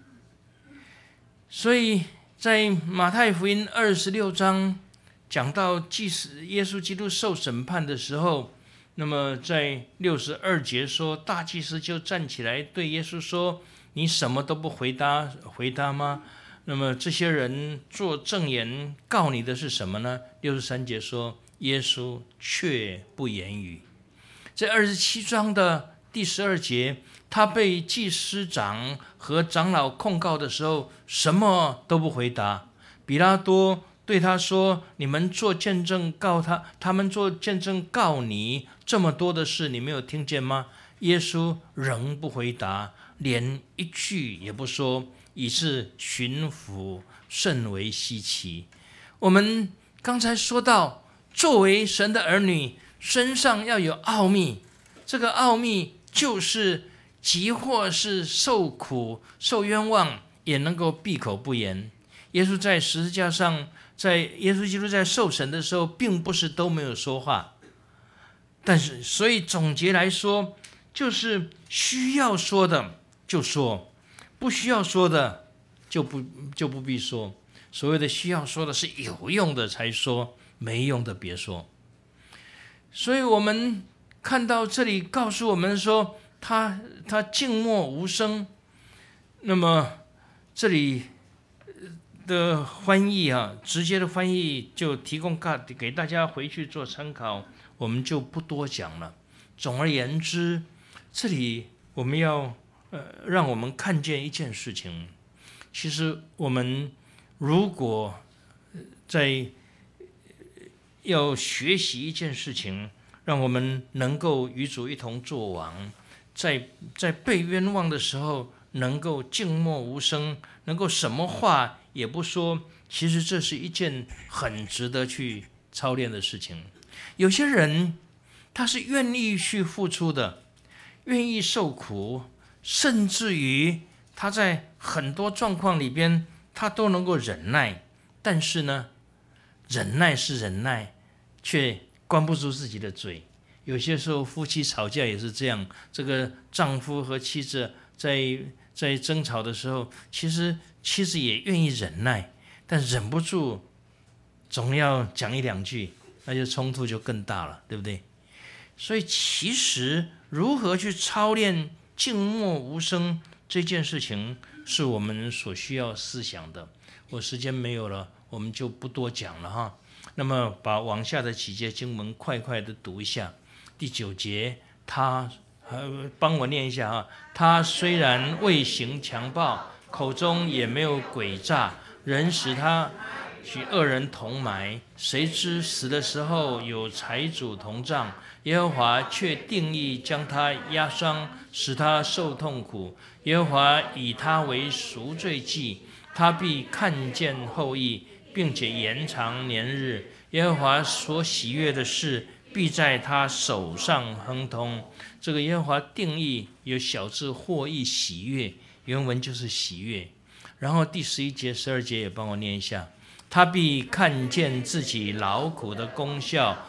所以在马太福音26章讲到耶稣基督受审判的时候，那么在62节说，大祭司就站起来对耶稣说，你什么都不回答吗？那么这些人做证言告你的是什么呢？63节说，耶稣却不言语。在27章的第12节，他被祭司长和长老控告的时候，什么都不回答。比拉多对他说，你们做见证告他们做见证告你，这么多的事你没有听见吗？耶稣仍不回答，连一句也不说，以致巡抚甚为稀奇。我们刚才说到，作为神的儿女，身上要有奥秘，这个奥秘就是即或是受苦受冤枉，也能够闭口不言。耶稣在十字架上，耶稣基督在受审的时候，并不是都没有说话，但是所以总结来说，就是需要说的就说，不需要说的就不必说。所谓的需要说的是有用的才说，没用的别说。所以我们看到这里告诉我们说，他静默无声。那么这里的翻译直接的翻译就提供给大家回去做参考，我们就不多讲了。总而言之，这里我们要让我们看见一件事情，其实我们如果在要学习一件事情，让我们能够与主一同作王，在被冤枉的时候能够静默无声，能够什么话也不说，其实这是一件很值得去操练的事情。有些人他是愿意去付出的，愿意受苦，甚至于他在很多状况里边他都能够忍耐，但是呢，忍耐是忍耐，却关不住自己的嘴。有些时候夫妻吵架也是这样，这个丈夫和妻子在争吵的时候，其实妻子也愿意忍耐，但忍不住总要讲一两句，那就冲突就更大了，对不对？所以其实如何去操练静默无声这件事情，是我们所需要思想的。我时间没有了，我们就不多讲了哈。那么把往下的几节经文快快的读一下。第9节，帮我念一下啊。他虽然未行强暴，口中也没有诡诈，人使他与恶人同埋，谁知死的时候有财主同葬，耶和华却定义将他压伤，使他受痛苦。耶和华以他为赎罪祭，他必看见后裔，并且延长年日。耶和华所喜悦的事，必在他手上亨通。这个耶和华定义有小字获益喜悦，原文就是喜悦。然后第11节、12节也帮我念一下。他必看见自己劳苦的功效，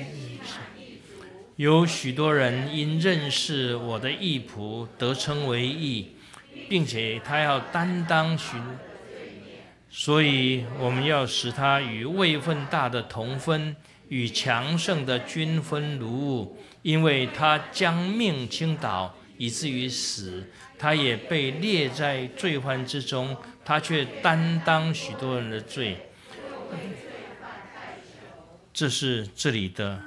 有许多人因认识我的义仆得称为义，并且他要担当所以我们要使他与位分大的同分，与强盛的均分如物，因为他将命倾倒，以至于死，他也被列在罪患之中，他却担当许多人的罪。这是这里的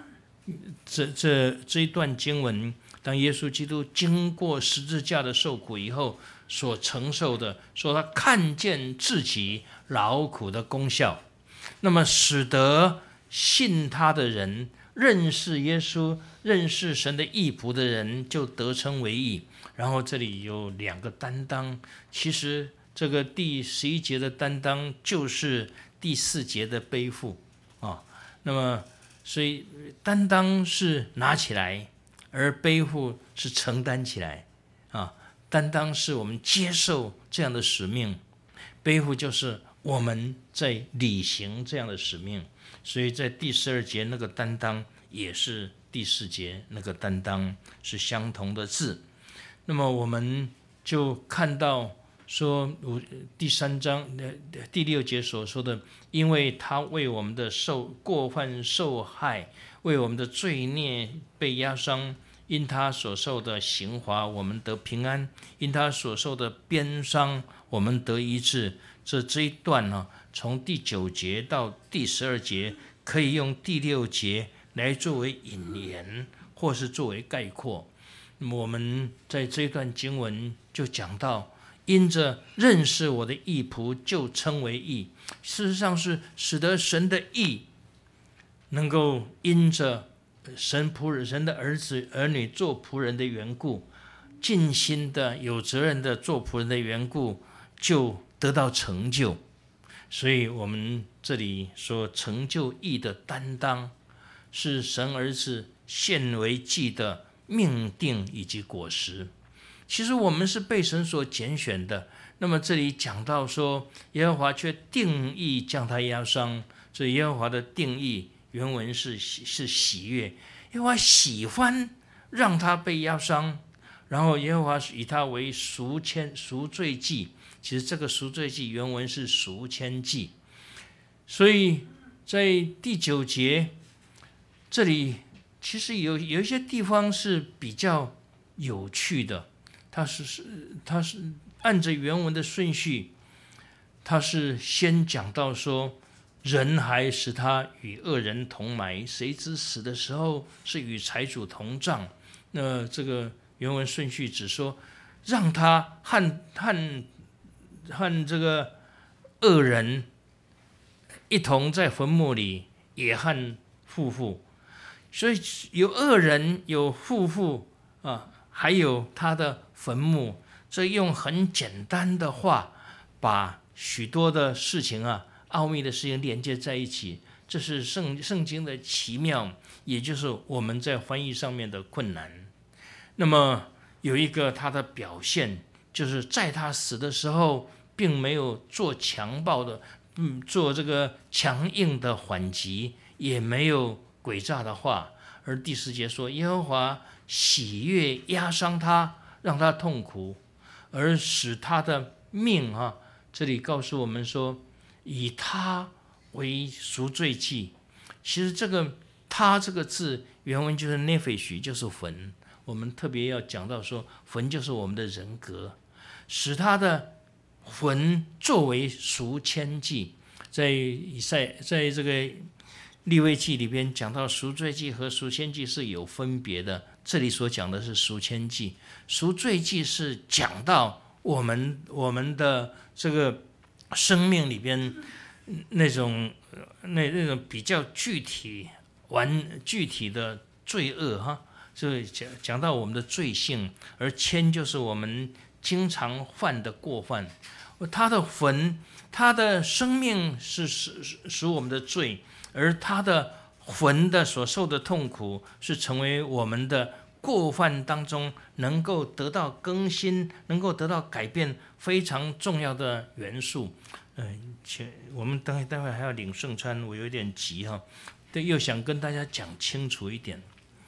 这一段经文，当耶稣基督经过十字架的受苦以后所承受的，说他看见自己劳苦的功效，那么使得信他的人，认识耶稣、认识神的义仆的人，就得称为义。然后这里有2个担当，其实这个第11节的担当就是第4节的背负啊。那么所以担当是拿起来，而背负是承担起来啊。担当是我们接受这样的使命，背负就是我们在履行这样的使命。所以在第12节那个担当也是第4节那个担当，是相同的字。那么我们就看到说第3章第6节所说的，因为他为我们的过犯受害，为我们的罪孽被压伤，因他所受的刑罚我们得平安，因他所受的鞭伤我们得医治。这一段呢，从第9节到第12节，可以用第6节来作为引言，或是作为概括。那么我们在这一段经文就讲到，因着认识我的义仆就称为义，事实上是使得神的义能够因着神的儿子儿女做仆人的缘故，尽心的有责任的做仆人的缘故，就得到成就。所以我们这里说成就义的担当，是神儿子献为祭的命定以及果实。其实我们是被神所拣选的。那么这里讲到说，耶和华却定义将他压伤，所以耶和华的定义原文是喜悦，耶和华喜欢让他被压伤，然后耶和华以他为赎罪祭。其实这个赎罪祭原文是赎愆祭。所以在第9节这里，其实有一些地方是比较有趣的，它是按着原文的顺序，它是先讲到说，人还使他与恶人同埋，谁知死的时候是与财主同葬。那这个原文顺序只说让他和这个恶人一同在坟墓里，也和夫妇。所以有恶人，有夫妇啊，还有他的坟墓。这用很简单的话，把许多的事情奥秘的事情连接在一起。这是圣经的奇妙，也就是我们在翻译上面的困难。那么有一个他的表现，就是在他死的时候，并没有做强暴的，做这个强硬的反击，也没有诡诈的话。而第4节说，耶和华喜悦压伤他，让他痛苦，而使他的命这里告诉我们说，以他为赎罪祭。其实这个他这个字原文就是 nephesh， 就是魂。我们特别要讲到说，魂就是我们的人格，使他的魂作为赎愆祭。在这个利未记里边讲到赎罪祭和赎愆祭是有分别的，这里所讲的是赎愆祭。赎罪祭是讲到我们的这个生命里边那种比较具体的罪恶所以讲到我们的罪性，而愆就是我们经常犯的过犯。他的魂，他的生命是属我们的罪，而他的魂的所受的痛苦是成为我们的过犯当中能够得到更新，能够得到改变非常重要的元素。我们待会还要领圣餐，我有点急又想跟大家讲清楚一点。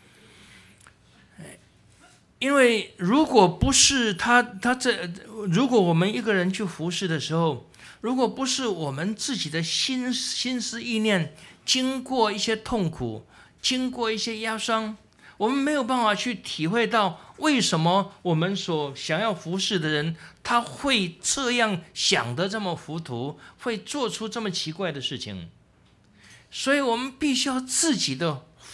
因为如果不是如果我们一个人去服侍的时候，如果不是我们自己的心思意念经过一些痛苦，经过一些压伤，我们没有办法去体会到为什么我们所想要服侍的人，他会这样想得这么糊涂，会做出这么奇怪的事情。所以我们必须要自己的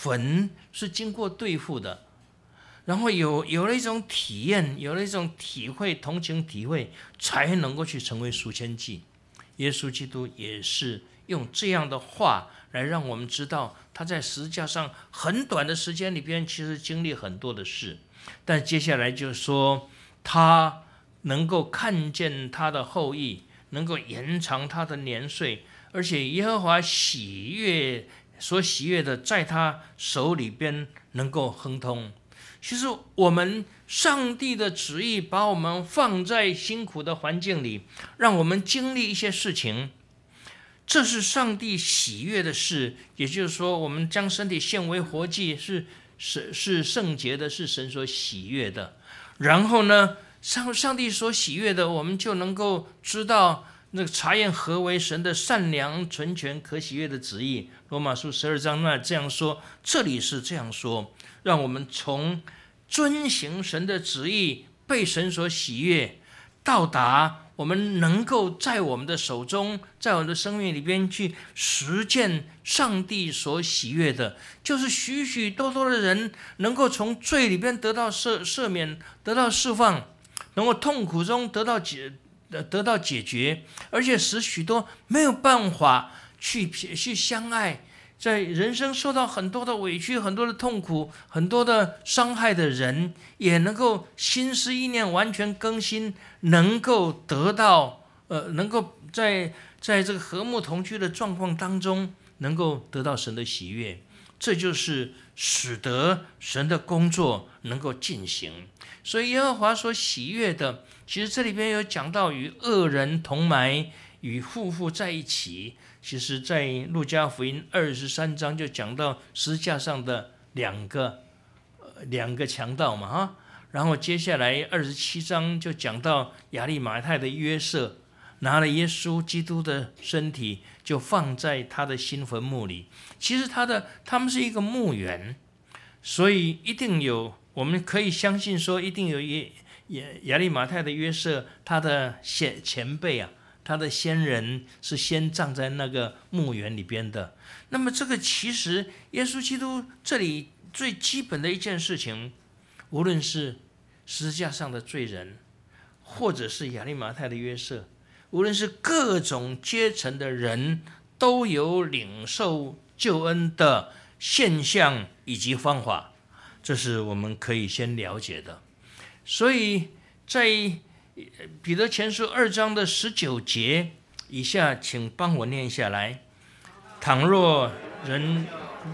魂是经过对付的，然后有了一种体验，有了一种体会，同情体会，才能够去成为赎愆祭。耶稣基督也是用这样的话来让我们知道，他在十字架上很短的时间里边，其实经历很多的事，但接下来就说他能够看见他的后裔，能够延长他的年岁，而且耶和华所喜悦的，在他手里边能够亨通。其实我们上帝的旨意把我们放在辛苦的环境里，让我们经历一些事情，这是上帝喜悦的事。也就是说，我们将身体献为活祭，是圣洁的，是神所喜悦的。然后呢，上帝所喜悦的，我们就能够知道那个察验何为神的善良、纯全、可喜悦的旨意。罗马书12章那这样说，这里是这样说，让我们从遵行神的旨意，被神所喜悦，到达我们能够在我们的手中，在我们的生命里边去实践上帝所喜悦的，就是许许多多的人能够从罪里边得到赦免，得到释放，能够痛苦中得到解决，而且使许多没有办法去相爱，在人生受到很多的委屈、很多的痛苦、很多的伤害的人，也能够心思意念完全更新，能够得到能够在这个和睦同居的状况当中，能够得到神的喜悦。这就是使得神的工作能够进行。所以耶和华所喜悦的，其实这里边有讲到与恶人同埋，与夫妇在一起。其实在路加福音23章就讲到十字架上的两个强盗嘛哈，然后接下来27章就讲到亚利马太的约瑟拿了耶稣基督的身体，就放在他的新坟墓里。其实他们是一个墓园，所以一定有，我们可以相信说，一定有亚利马太的约瑟，他的前辈啊，他的先人是先葬在那个墓园里边的。那么这个其实耶稣基督这里最基本的一件事情，无论是十字架上的罪人，或者是亚利马太的约瑟，无论是各种阶层的人，都有领受救恩的现象以及方法，这是我们可以先了解的。所以在彼得前书2章的19节以下，请帮我念下来。倘若人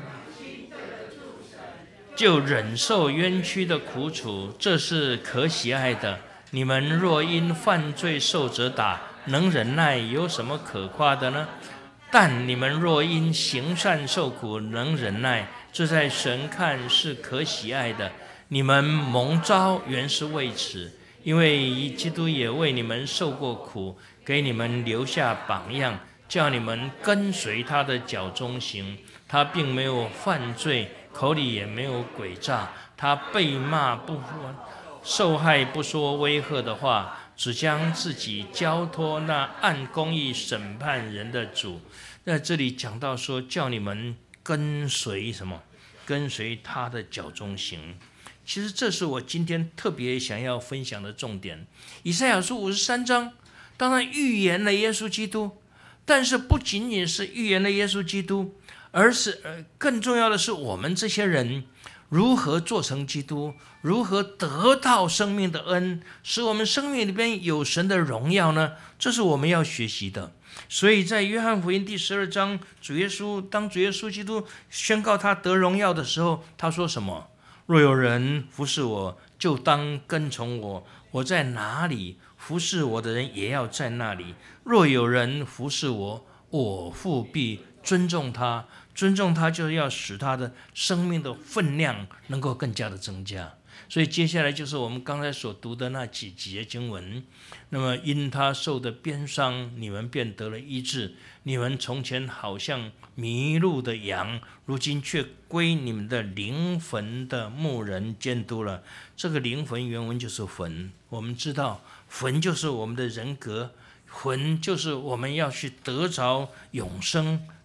就忍受冤屈的苦楚，这是可喜爱的。你们若因犯罪受责打，能忍耐，有什么可夸的呢？但你们若因行善受苦，能忍耐，这在神看是可喜爱的。你们蒙召原是为此，因为基督也为你们受过苦，给你们留下榜样，叫你们跟随他的脚中行。他并没有犯罪，口里也没有诡诈，他被骂不受害，不说威吓的话，只将自己交托那按公义审判人的主。在这里讲到说，叫你们跟随什么？跟随他的脚中行。其实这是我今天特别想要分享的重点。以赛亚书53章当然预言了耶稣基督，但是不仅仅是预言了耶稣基督，而是更重要的是我们这些人如何做成基督，如何得到生命的恩，使我们生命里边有神的荣耀呢？这是我们要学习的。所以在约翰福音第12章，当主耶稣基督宣告他得荣耀的时候，他说什么？若有人服侍我，就当跟从我，我在哪里，服侍我的人也要在那里。若有人服侍我，我父必尊重他。尊重他，就是要使他的生命的分量能够更加的增加。所以接下来就是我们刚才所读的那几节经文。那么因他受的鞭伤，你们便得了医治。你们从前好像迷路的羊，如今却归你们的灵魂的牧人监督了。这个灵魂原文就是魂。我们知道魂就是我们的人格，魂就是我们要去得着永生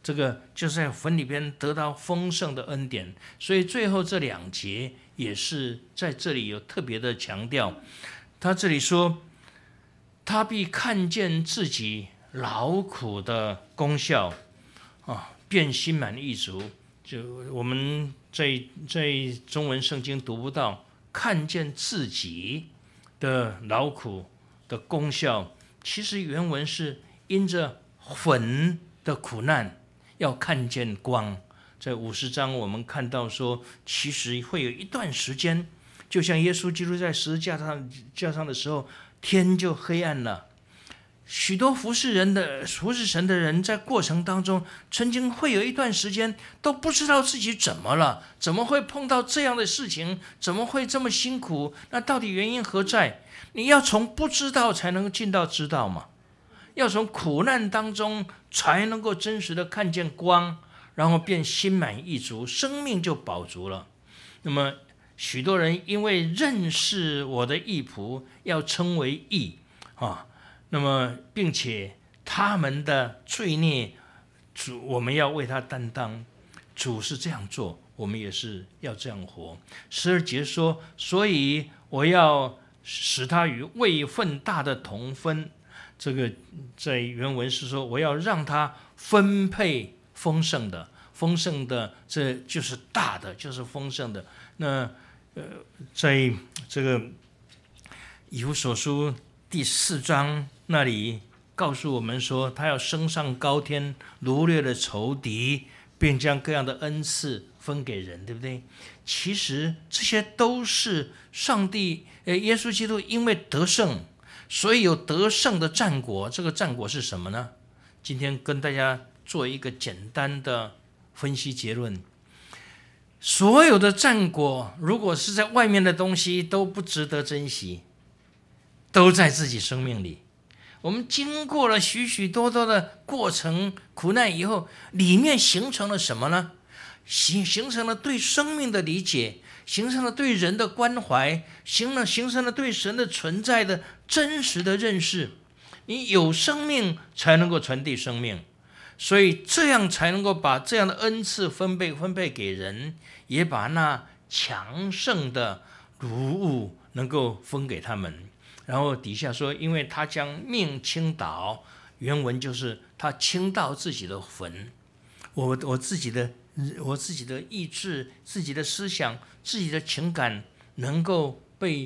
这个就是在坟里边得到丰盛的恩典。所以最后这2节也是在这里有特别的强调。他这里说，他必看见自己劳苦的功效便心满意足。就我们在中文圣经读不到看见自己的劳苦的功效，其实原文是因着魂的苦难要看见光。在50章我们看到说，其实会有一段时间，就像耶稣基督在十字架上的时候，天就黑暗了。许多服侍神的人，在过程当中，曾经会有一段时间都不知道自己怎么了，怎么会碰到这样的事情，怎么会这么辛苦？那到底原因何在？你要从不知道才能进到知道嘛，要从苦难当中才能够真实的看见光，然后便心满意足，生命就饱足了。那么许多人因为认识我的义仆，要称为义那么并且他们的罪孽，主我们要为他担当。主是这样做，我们也是要这样活。12节说，所以我要使他与位分大的同分。这个在原文是说，我要让他分配丰盛的，这就是大的，就是丰盛的。那在这个以弗所书第4章那里告诉我们说，他要升上高天，掳掠了仇敌，并将各样的恩赐分给人，对不对？其实这些都是上帝耶稣基督因为得胜，所以有得胜的战果。这个战果是什么呢？今天跟大家做一个简单的分析结论。所有的战果，如果是在外面的东西，都不值得珍惜，都在自己生命里。我们经过了许许多多的过程苦难以后，里面形成了什么呢？形成了对生命的理解，形成了对人的关怀，形成了对神的存在的真实的认识。你有生命才能够传递生命，所以这样才能够把这样的恩赐分配给人，也把那强盛的如物能够分给他们。然后底下说，因为他将命倾倒，原文就是他倾倒自己的魂。我自己的意志、自己的思想、自己的情感，能够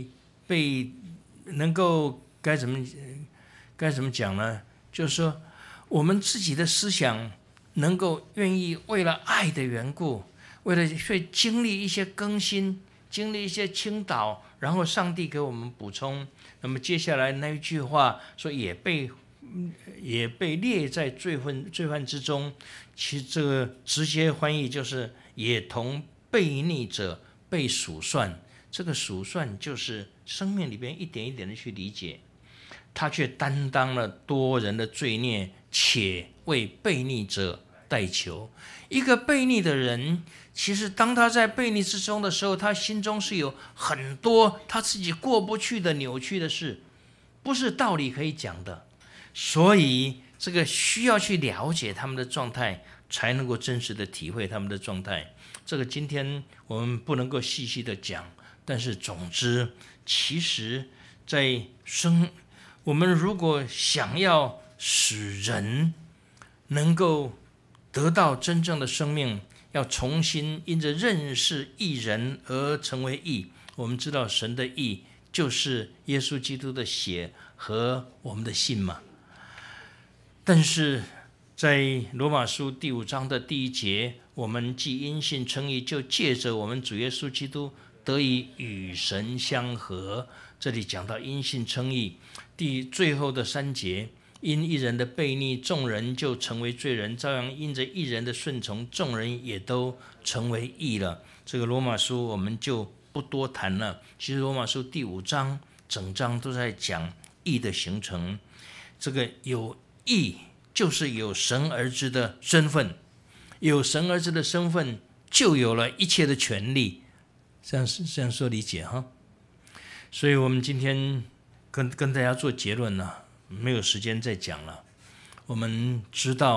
能够该怎么讲呢？就是说，我们自己的思想能够愿意为了爱的缘故，为了去经历一些更新，经历一些倾倒，然后上帝给我们补充。那么接下来那一句话说，也被列在罪犯之中。其实这个直接翻译就是也同悖逆者被数算。这个数算就是生命里边一点一点的去理解。他却担当了多人的罪孽，且为悖逆者代求。一个悖逆的人，其实当他在悖逆之中的时候，他心中是有很多他自己过不去的扭曲的事，不是道理可以讲的。所以这个需要去了解他们的状态，才能够真实的体会他们的状态。这个今天我们不能够细细的讲，但是总之，其实在我们如果想要使人能够得到真正的生命，要重新因着认识义人而成为义。我们知道神的义就是耶稣基督的血和我们的信嘛。但是在罗马书第5章的第1节，我们既因信称义，就借着我们主耶稣基督得以与神相合。这里讲到因信称义，最后的3节，因一人的悖逆，众人就成为罪人，照样因着一人的顺从，众人也都成为义了。这个罗马书我们就不多谈了。其实罗马书第5章整章都在讲义的形成。这个有义就是有神儿子的身份，有神儿子的身份就有了一切的权利。这样说理解哈。所以我们今天跟大家做结论了，没有时间再讲了。我们知道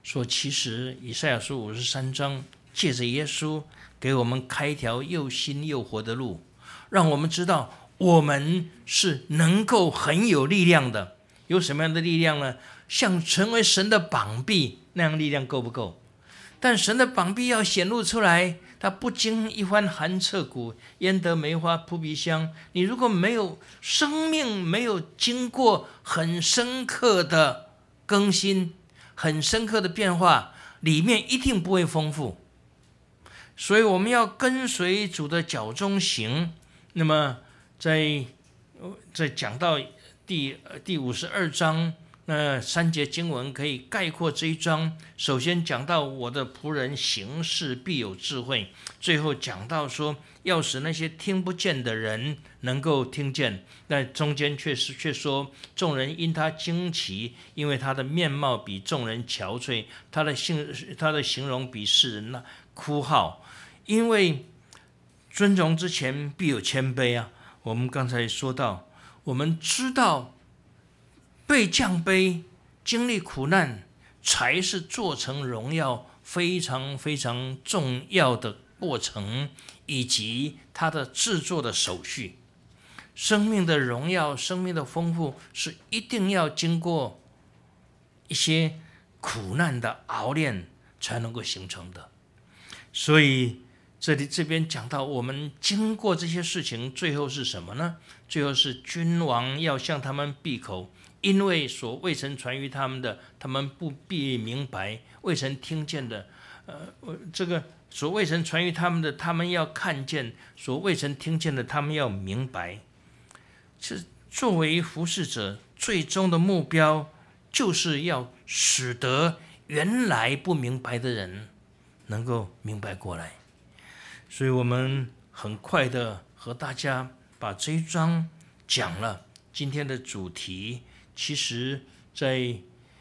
说，其实以赛亚书53章借着耶稣给我们开一条又新又活的路，让我们知道我们是能够很有力量的。有什么样的力量呢？像成为神的膀臂那样力量够不够？但神的膀臂要显露出来，它不经一番寒彻骨，焉得梅花扑鼻香。你如果没有生命，没有经过很深刻的更新，很深刻的变化，里面一定不会丰富。所以我们要跟随主的脚中行。那么在讲到第52章，那3节经文可以概括这一章。首先讲到我的仆人行事必有智慧，最后讲到说要使那些听不见的人能够听见。但中间却说众人因他惊奇，因为他的面貌比众人憔悴，他的形容比世人枯槁。因为尊荣之前必有谦卑啊。我们刚才说到，我们知道被降卑、经历苦难，才是做成荣耀非常非常重要的过程，以及它的制作的手续。生命的荣耀、生命的丰富，是一定要经过一些苦难的熬炼才能够形成的。所以这边讲到，我们经过这些事情，最后是什么呢？最后是君王要向他们闭口，因为所未曾传于他们的，他们不必明白；未曾听见的，这个所未曾传于他们的，他们要看见；所未曾听见的，他们要明白。是作为服侍者，最终的目标就是要使得原来不明白的人能够明白过来。所以我们很快的和大家把这一章讲了。今天的主题其实在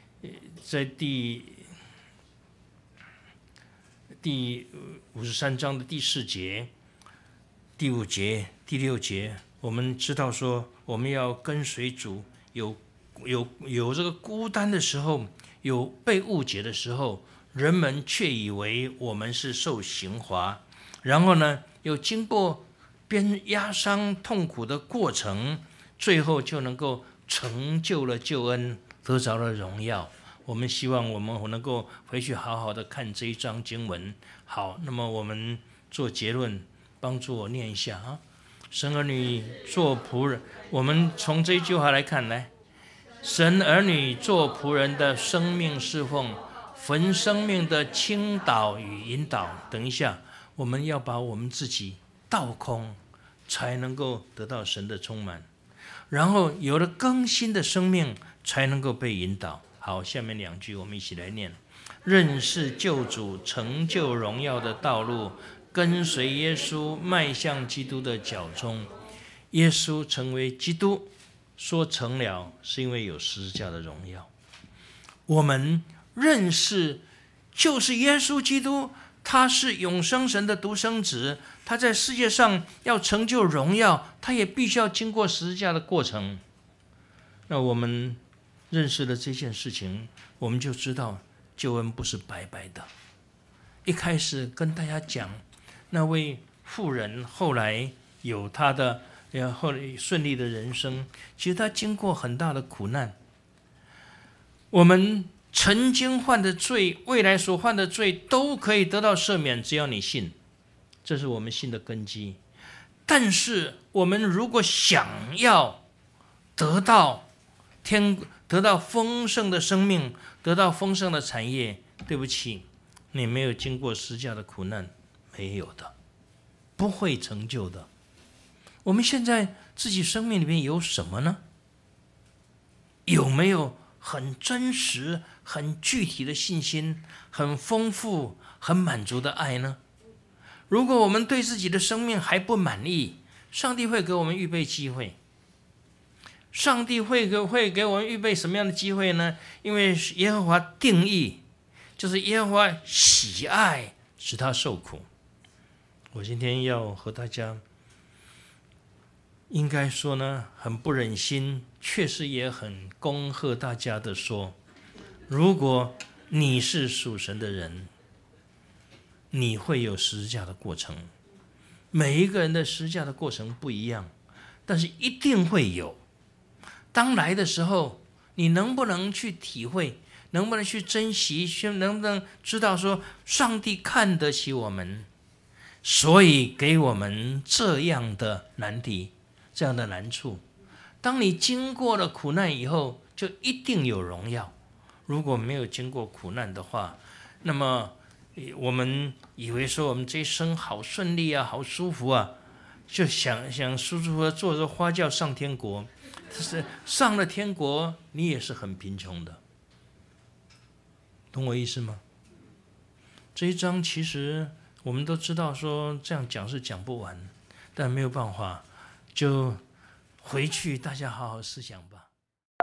第53章的第4节、第5节、第6节，我们知道说我们要跟随主，有这个孤单的时候，有被误解的时候，人们却以为我们是受刑罚，然后呢又经过压伤痛苦的过程，最后就能够成就了救恩，得着了荣耀。我们希望我们能够回去好好的看这一章经文。好，那么我们做结论，帮助我念一下啊。神儿女做仆人，我们从这一句话来看，来，神儿女做仆人的生命侍奉，焚生命的倾倒与引导。等一下，我们要把我们自己倒空，才能够得到神的充满，然后有了更新的生命，才能够被引导。好，下面2句我们一起来念：认识救主成就荣耀的道路，跟随耶稣迈向基督的脚中。耶稣成为基督，说成了，是因为有十字架的荣耀。我们认识就是耶稣基督，他是永生神的独生子，他在世界上要成就荣耀，他也必须要经过十字架的过程。那我们认识了这件事情，我们就知道救恩不是白白的。一开始跟大家讲，那位妇人后来有他的后来顺利的人生，其实他经过很大的苦难。我们曾经犯的罪，未来所犯的罪，都可以得到赦免，只要你信，这是我们信的根基。但是我们如果想要得到丰盛的生命，得到丰盛的产业，对不起，你没有经过十字架的苦难，没有的，不会成就的。我们现在自己生命里面有什么呢？有没有很真实、很具体的信心，很丰富、很满足的爱呢？如果我们对自己的生命还不满意，上帝会给我们预备机会。上帝会给我们预备什么样的机会呢？因为耶和华定义，就是耶和华喜爱使他受苦。我今天要和大家，应该说呢，很不忍心，确实也很恭贺大家的说，如果你是属神的人，你会有十字架的过程。每一个人的十字架的过程不一样，但是一定会有。当来的时候，你能不能去体会，能不能去珍惜，能不能知道说上帝看得起我们，所以给我们这样的难题，这样的难处。当你经过了苦难以后，就一定有荣耀。如果没有经过苦难的话，那么我们以为说我们这一生好顺利啊，好舒服啊，就想舒舒服服坐着花轿上天国。但是上了天国，你也是很贫穷的，懂我意思吗？这一章其实我们都知道，说这样讲是讲不完，但没有办法，就回去大家好好思想吧。